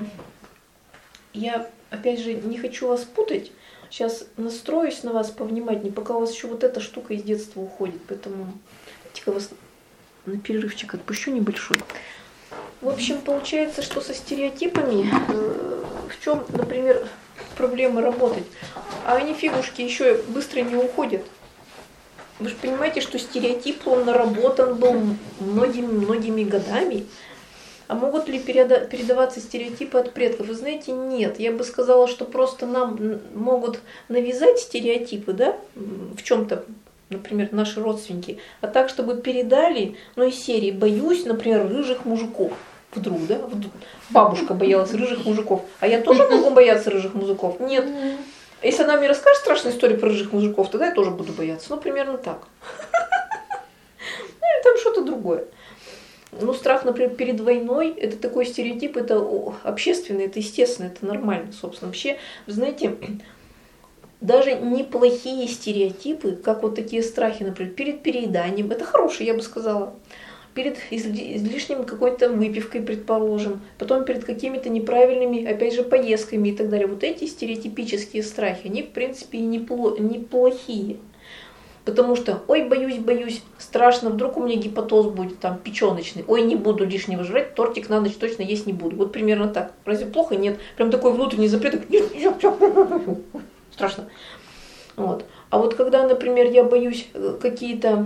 я, опять же, не хочу вас путать. Сейчас настроюсь на вас повнимательнее, пока у вас еще вот эта штука из детства уходит. Поэтому давайте-ка вас на перерывчик отпущу небольшой. В общем, получается, что со стереотипами, в чем, например, проблема работать, а они фигушки еще быстро не уходят. Вы же понимаете, что стереотип, он наработан был многими годами. А могут ли передаваться стереотипы от предков? Вы знаете, нет. Я бы сказала, что просто нам могут навязать стереотипы, да, в чем-то, например, наши родственники, а так, чтобы передали, ну, из серии «боюсь, например, рыжих мужиков». Вдруг, да? Бабушка боялась рыжих мужиков. А я тоже могу бояться рыжих мужиков? Нет. Если она мне расскажет страшную историю про рыжих мужиков, тогда я тоже буду бояться. Ну, примерно так. Ну, или там что-то другое. Ну, страх, например, перед войной, это такой стереотип, это общественный, это естественно, это нормально, собственно. Вообще, вы знаете, даже неплохие стереотипы, как вот такие страхи, например, перед перееданием, это хорошие, я бы сказала. Перед излишним какой-то выпивкой, предположим, потом перед какими-то неправильными, опять же, поездками и так далее. Вот эти стереотипические страхи, они, в принципе, и неплохие. Потому что, ой, боюсь, страшно, вдруг у меня гепатоз будет там печёночный, ой, не буду лишнего жрать, тортик на ночь точно есть не буду. Вот примерно так. Разве плохо? Нет. Прям такой внутренний запрет, страшно. Вот. А вот когда, например, я боюсь какие-то...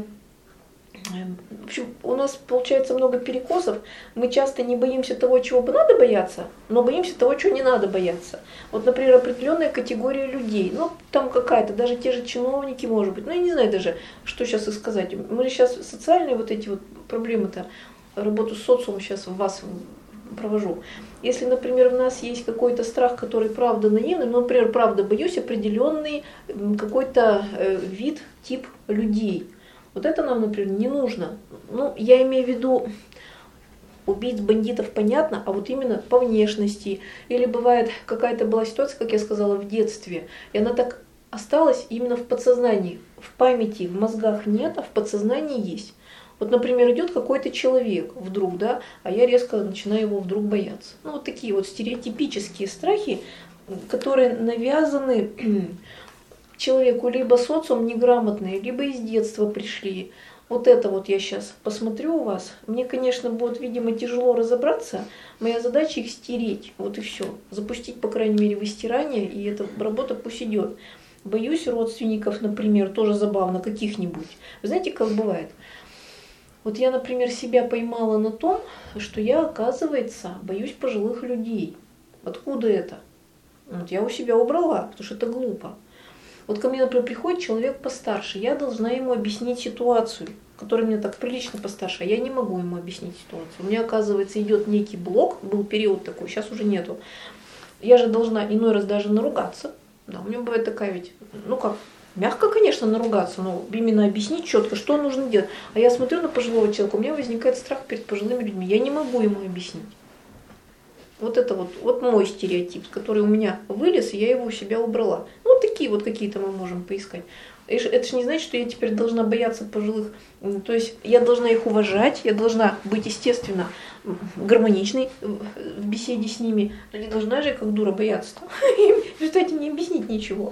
В общем, у нас получается много перекосов. Мы часто не боимся того, чего бы надо бояться, но боимся того, чего не надо бояться. Вот, например, определенная категория людей, ну, там какая-то, даже те же чиновники, может быть, ну, я не знаю даже, что сейчас и сказать. Мы же сейчас социальные вот эти вот проблемы-то, работу с социумом сейчас в вас провожу. Если, например, в нас есть какой-то страх, который правда наивный, ну, например, правда боюсь определенный какой-то вид, тип людей. Вот это нам, например, не нужно. Ну, я имею в виду убийц, бандитов, понятно, а вот именно по внешности. Или бывает, какая-то была ситуация, как я сказала, в детстве, и она так осталась именно в подсознании. В памяти, в мозгах нет, а в подсознании есть. Вот, например, идет какой-то человек вдруг, да, а я резко начинаю его вдруг бояться. Ну, вот такие вот стереотипические страхи, которые навязаны человеку либо социум неграмотный, либо из детства пришли. Вот это вот я сейчас посмотрю у вас. Мне, конечно, будет, видимо, тяжело разобраться. Моя задача их стереть. Вот и все. Запустить, по крайней мере, в стирание, и эта работа пусть идет. Боюсь родственников, например, тоже забавно, каких-нибудь. Вы знаете, как бывает? Вот я, например, себя поймала на том, что я, оказывается, боюсь пожилых людей. Откуда это? Вот я у себя убрала, потому что это глупо. Вот ко мне, например, приходит человек постарше, я должна ему объяснить ситуацию, который мне так прилично постарше, а я не могу ему объяснить ситуацию. У меня, оказывается, идет некий блок, был период такой, сейчас уже нету. Я же должна иной раз даже наругаться. Да, у меня бывает такая ведь, ну как, мягко, конечно, наругаться, но именно объяснить четко, что нужно делать. А я смотрю на пожилого человека, у меня возникает страх перед пожилыми людьми, я не могу ему объяснить. Вот это вот мой стереотип, который у меня вылез, и я его у себя убрала. Ну, вот такие вот какие-то мы можем поискать. Это же не значит, что я теперь должна бояться пожилых. То есть я должна их уважать, я должна быть, естественно, гармоничной в беседе с ними. Но не должна же я как дура бояться. Им в результате не объяснить ничего.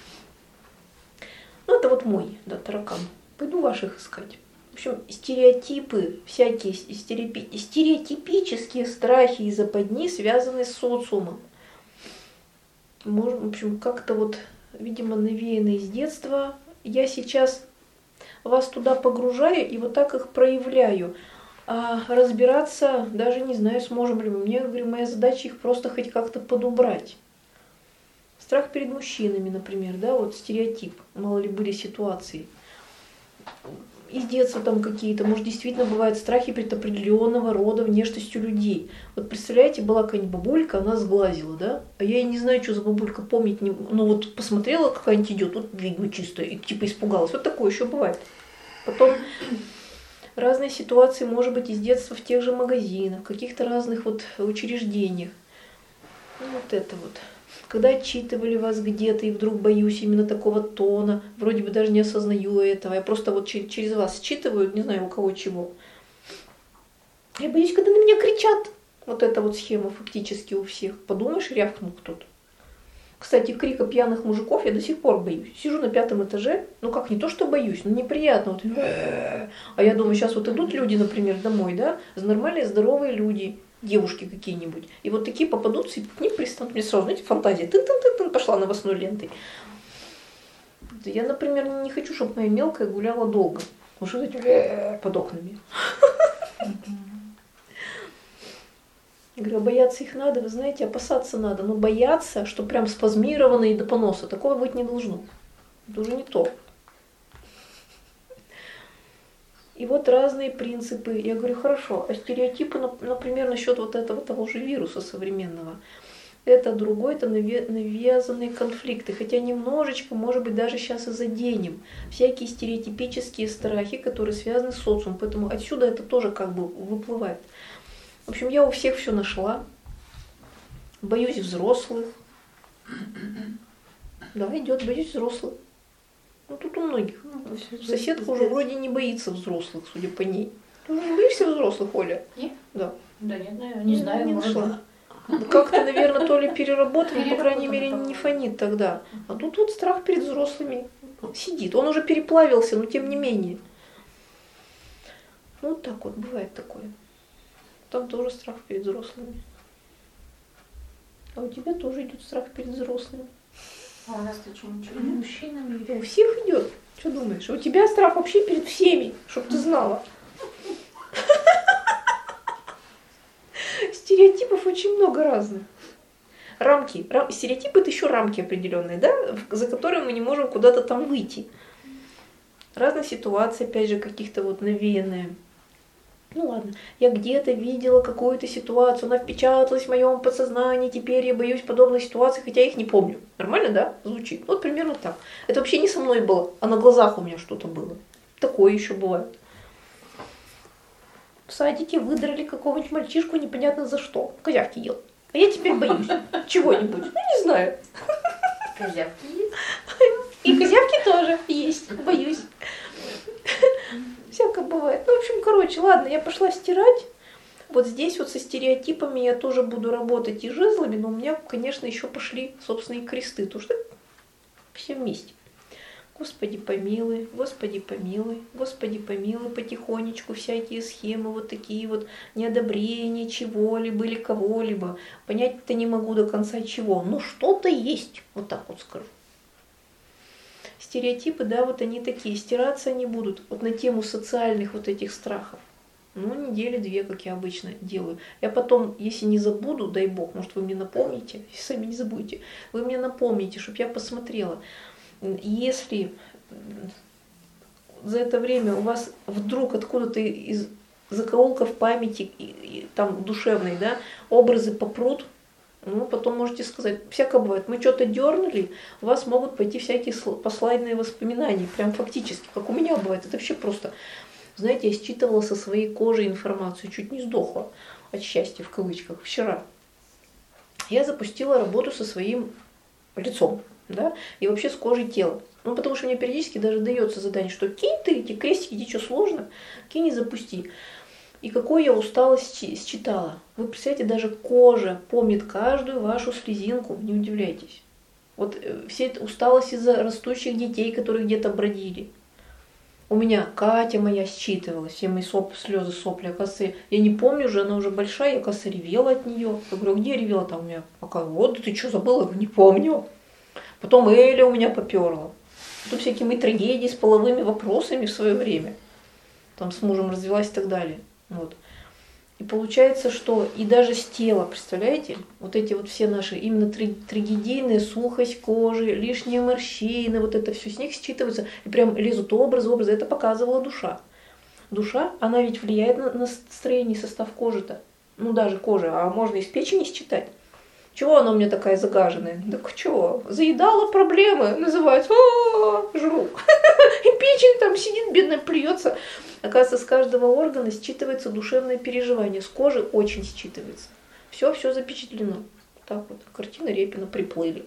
Ну, это вот мой, да, таракан. Пойду ваших искать. В общем, стереотипы, всякие стереотипические страхи и западни, связанные с социумом. Может, в общем, как-то вот, видимо, навеяно из детства. Я сейчас вас туда погружаю и вот так их проявляю. А разбираться даже не знаю, сможем ли мы. Мне, говорю, моя задача их просто хоть как-то подубрать. Страх перед мужчинами, например, да, вот стереотип, мало ли были ситуации. Из детства там какие-то, может, действительно бывают страхи перед определенного рода внешностью людей. Вот представляете, была какая-нибудь бабулька, она сглазила, да? А я и не знаю, что за бабулька, помнить не... Ну вот посмотрела, какая-нибудь идет, вот ведьма чистая, и типа испугалась. Вот такое еще бывает. Потом разные ситуации, может быть, из детства в тех же магазинах, в каких-то разных вот учреждениях. Ну вот это вот. Когда отчитывали вас где-то, и вдруг боюсь именно такого тона, вроде бы даже не осознаю этого, я просто вот через вас считываю, не знаю у кого чего. Я боюсь, когда на меня кричат. Вот эта вот схема фактически у всех. Подумаешь, рявкнул кто-то. Кстати, крика пьяных мужиков я до сих пор боюсь. Сижу на 5-м этаже, ну как, не то что боюсь, но неприятно. Вот, а я думаю, сейчас вот идут люди, например, домой, да, нормальные, здоровые люди, девушки какие-нибудь. И вот такие попадутся, и к ним пристанут. Мне сразу, знаете, фантазия. Тын-тын-тын, пошла новостной лентой. Я, например, не хочу, чтобы моя мелкая гуляла долго. Потому что эти под окнами. Я говорю, бояться их надо, вы знаете, опасаться надо. Но бояться, что прям спазмированно и до поноса, такого быть не должно. Это уже не то. И вот разные принципы. Я говорю, хорошо, а стереотипы, например, насчет вот этого того же вируса современного, это другой, это навязанные конфликты. Хотя немножечко, может быть, даже сейчас и заденем. Всякие стереотипические страхи, которые связаны с социумом. Поэтому отсюда это тоже как бы выплывает. В общем, я у всех все нашла. Боюсь взрослых. Да, идет, боюсь взрослых. Ну, тут у многих. Соседка уже вроде не боится взрослых, судя по ней. Ты уже не боишься взрослых, Оля? Нет? Да. Да нет, не знаю, не может нашла. Как-то, наверное, то ли переработан, по крайней мере, не фонит тогда. А тут вот страх перед взрослыми сидит. Он уже переплавился, но тем не менее. Ну, вот так вот, бывает такое. Там тоже страх перед взрослыми. А у тебя тоже идет страх перед взрослыми. А у нас-то что, ничего не мужчинами? У всех идет. Что думаешь? У тебя страх вообще перед всеми, чтоб ты знала. Стереотипов очень много разных. Рамки. Стереотипы — это еще рамки определенные, да, за которые мы не можем куда-то там выйти. Разные ситуации, опять же, каких-то вот навеянные. Ну ладно, я где-то видела какую-то ситуацию, она впечаталась в моем подсознании, теперь я боюсь подобных ситуаций, хотя я их не помню. Нормально, да? Звучит. Вот примерно так. Это вообще не со мной было, а на глазах у меня что-то было. Такое еще бывает. В садике выдрали какого-нибудь мальчишку непонятно за что. Козявки ел. А я теперь боюсь чего-нибудь. Ну, не знаю. Козявки есть? И козявки тоже есть. Боюсь. Всякое бывает. Ну, в общем, короче, ладно, я пошла стирать. Вот здесь вот со стереотипами я тоже буду работать и жезлами, но у меня, конечно, еще пошли собственные кресты. Потому что все вместе. Господи помилуй, Господи помилуй, Господи помилуй, потихонечку всякие схемы, вот такие вот неодобрения чего-либо или кого-либо. Понять-то не могу до конца чего, но что-то есть, вот так вот скажу. Стереотипы, да, вот они такие, стираться они будут вот на тему социальных вот этих страхов. Ну, недели-две, как я обычно делаю. Я потом, если не забуду, дай бог, может, вы мне напомните, если сами не забудете, вы мне напомните, чтобы я посмотрела. Если за это время у вас вдруг откуда-то из закоулков памяти, там душевной, да, образы попрут, ну, потом можете сказать, всякое бывает, мы что-то дернули, у вас могут пойти всякие послайдные воспоминания, прям фактически, как у меня бывает, это вообще просто, знаете, я считывала со своей кожи информацию, чуть не сдохла от счастья, в кавычках, вчера. Я запустила работу со своим лицом, да, и вообще с кожей тела. Ну, потому что мне периодически даже дается задание, что кинь ты эти крестики, иди, что сложно, кинь и запусти. И какую я усталость считала. Вы представляете, даже кожа помнит каждую вашу слезинку, не удивляйтесь. Вот все эта усталость из-за растущих детей, которые где-то бродили. У меня Катя моя считывала все мои слезы, сопли. Оказывается, я не помню уже, она уже большая, я, оказывается, ревела от нее. Я говорю, где я ревела там у меня? Пока, вот, ты что, забыла? Я говорю, не помню. Потом Эля у меня поперла. Потом всякие мои трагедии с половыми вопросами в свое время. Там с мужем развелась и так далее. Вот. И получается, что и даже с тела, представляете, вот эти вот все наши именно трагедийные, сухость кожи, лишние морщины, вот это все с них считывается, и прям лезут образы. Это показывала душа. Душа, она ведь влияет на строение и состав кожи-то. Ну, даже кожи, а можно из печени считать. Чего она у меня такая загаженная? Так чего? Заедала проблемы, называется, жру. И печень там сидит, бедная, плюется. Оказывается, с каждого органа считывается душевное переживание. С кожи очень считывается. Все запечатлено. так вот, картины Репина приплыли.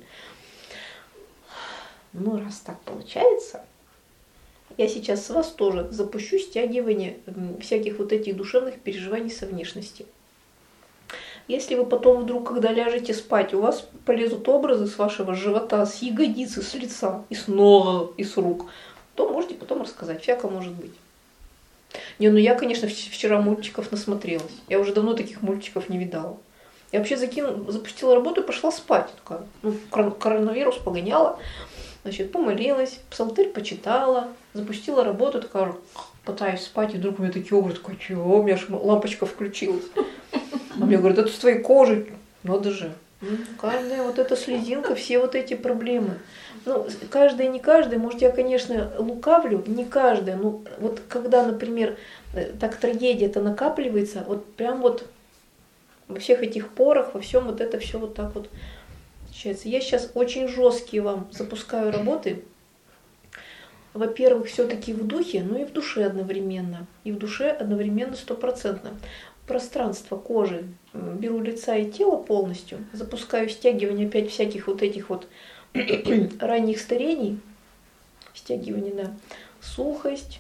Ну, раз так получается, я сейчас с вас тоже запущу стягивание всяких вот этих душевных переживаний со внешности. Если вы потом вдруг, когда ляжете спать, у вас полезут образы с вашего живота, с ягодицы, с лица, и с ног, и с рук, то можете потом рассказать. Всяко может быть. Не, ну я, конечно, вчера мультиков насмотрелась. Я уже давно таких мультиков не видала. Я вообще запустила работу и пошла спать. Такая, ну, коронавирус погоняла. Значит, помолилась, псалтырь почитала, запустила работу, такая, пытаюсь спать, и вдруг у меня такие образы, такой, чего? У меня аж лампочка включилась. А мне говорят, это с твоей кожи. Надо же. Каждая вот эта слезинка, все вот эти проблемы. Ну, каждая, не каждая, может, я, конечно, лукавлю, не каждая. Ну, вот когда, например, так трагедия-то накапливается, вот прям вот во всех этих порах, во всем вот это все вот так вот случается. Я сейчас очень жесткие вам запускаю работы. Во-первых, все-таки в духе, но и в душе одновременно. И в душе одновременно 100%. Пространство кожи, беру лица и тела полностью, запускаю стягивание опять всяких вот этих вот ранних старений, стягивание, да, сухость,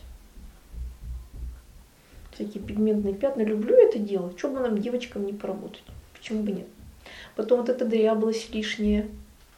всякие пигментные пятна. Люблю это дело, что бы нам, девочкам, не поработать, почему бы нет. Потом вот эта дряблость лишняя,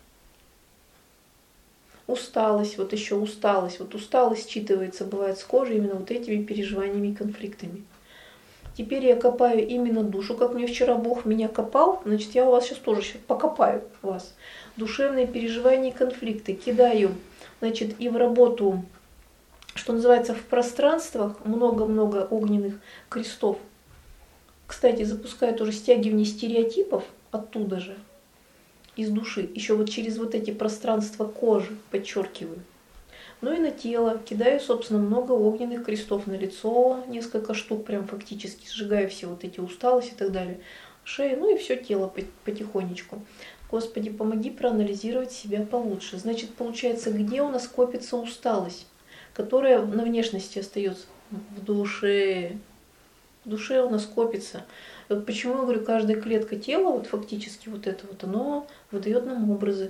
усталость, вот еще усталость. Вот усталость считывается, бывает, с кожей именно вот этими переживаниями и конфликтами. Теперь я копаю именно душу, как мне вчера Бог меня копал, значит, я у вас сейчас тоже покопаю вас. Душевные переживания и конфликты кидаю, значит, и в работу, что называется, в пространствах много-много огненных крестов. Кстати, запускаю тоже стягивание стереотипов оттуда же, из души, еще вот через вот эти пространства кожи, подчеркиваю. Ну и на тело кидаю, собственно, много огненных крестов на лицо, несколько штук прям фактически, сжигаю все вот эти усталости и так далее. Шею, ну и все тело потихонечку. Господи, помоги проанализировать себя получше. Значит, получается, где у нас копится усталость, которая на внешности остается? В душе. В душе у нас копится. И вот почему я говорю, каждая клетка тела, вот фактически вот это вот, оно выдает нам образы.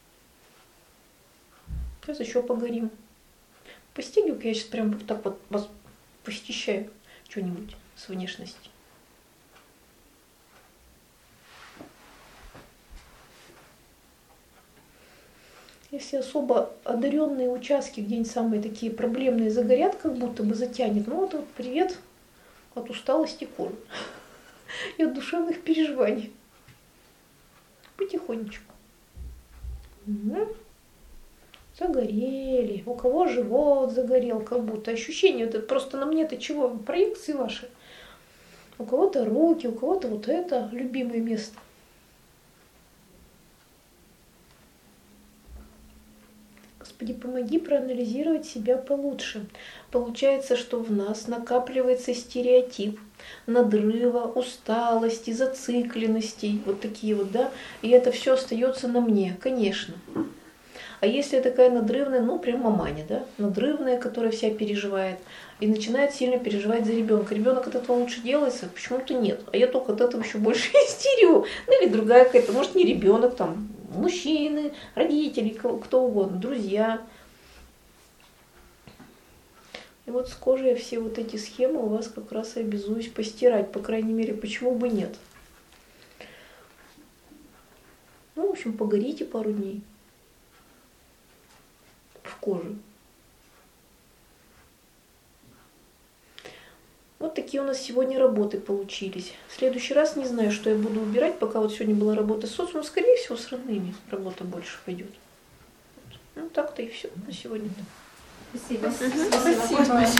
Сейчас еще поговорим. Постигаю, я сейчас прям вот так вот вас посещаю что-нибудь с внешности. Если особо одаренные участки, где-нибудь самые такие проблемные, загорят, как будто бы затянет, ну вот привет от усталости кожи и от душевных переживаний. Потихонечку. Загорели. У кого живот загорел, как будто. Ощущение, это просто на мне-то чего? Проекции ваши. У кого-то руки, у кого-то вот это любимое место. Господи, помоги проанализировать себя получше. Получается, что в нас накапливается стереотип надрыва, усталости, зацикленностей, вот такие вот, да, и это все остается на мне, конечно. А если такая надрывная, ну, прям маманя, да, надрывная, которая вся переживает, и начинает сильно переживать за ребенка. Ребенок от этого лучше делается, почему-то нет. А я только от этого еще больше истерю. Ну, или другая какая-то, может, не ребенок, там, мужчины, родители, кто угодно, друзья. И вот с кожей все вот эти схемы у вас как раз и обязуюсь постирать, по крайней мере, почему бы нет. Ну, в общем, погорите пару дней в коже. Вот такие у нас сегодня работы получились. В следующий раз не знаю, что я буду убирать, пока вот сегодня была работа с социумом, скорее всего, с родными работа больше пойдет. Ну, так-то и все на сегодня. Спасибо. Спасибо.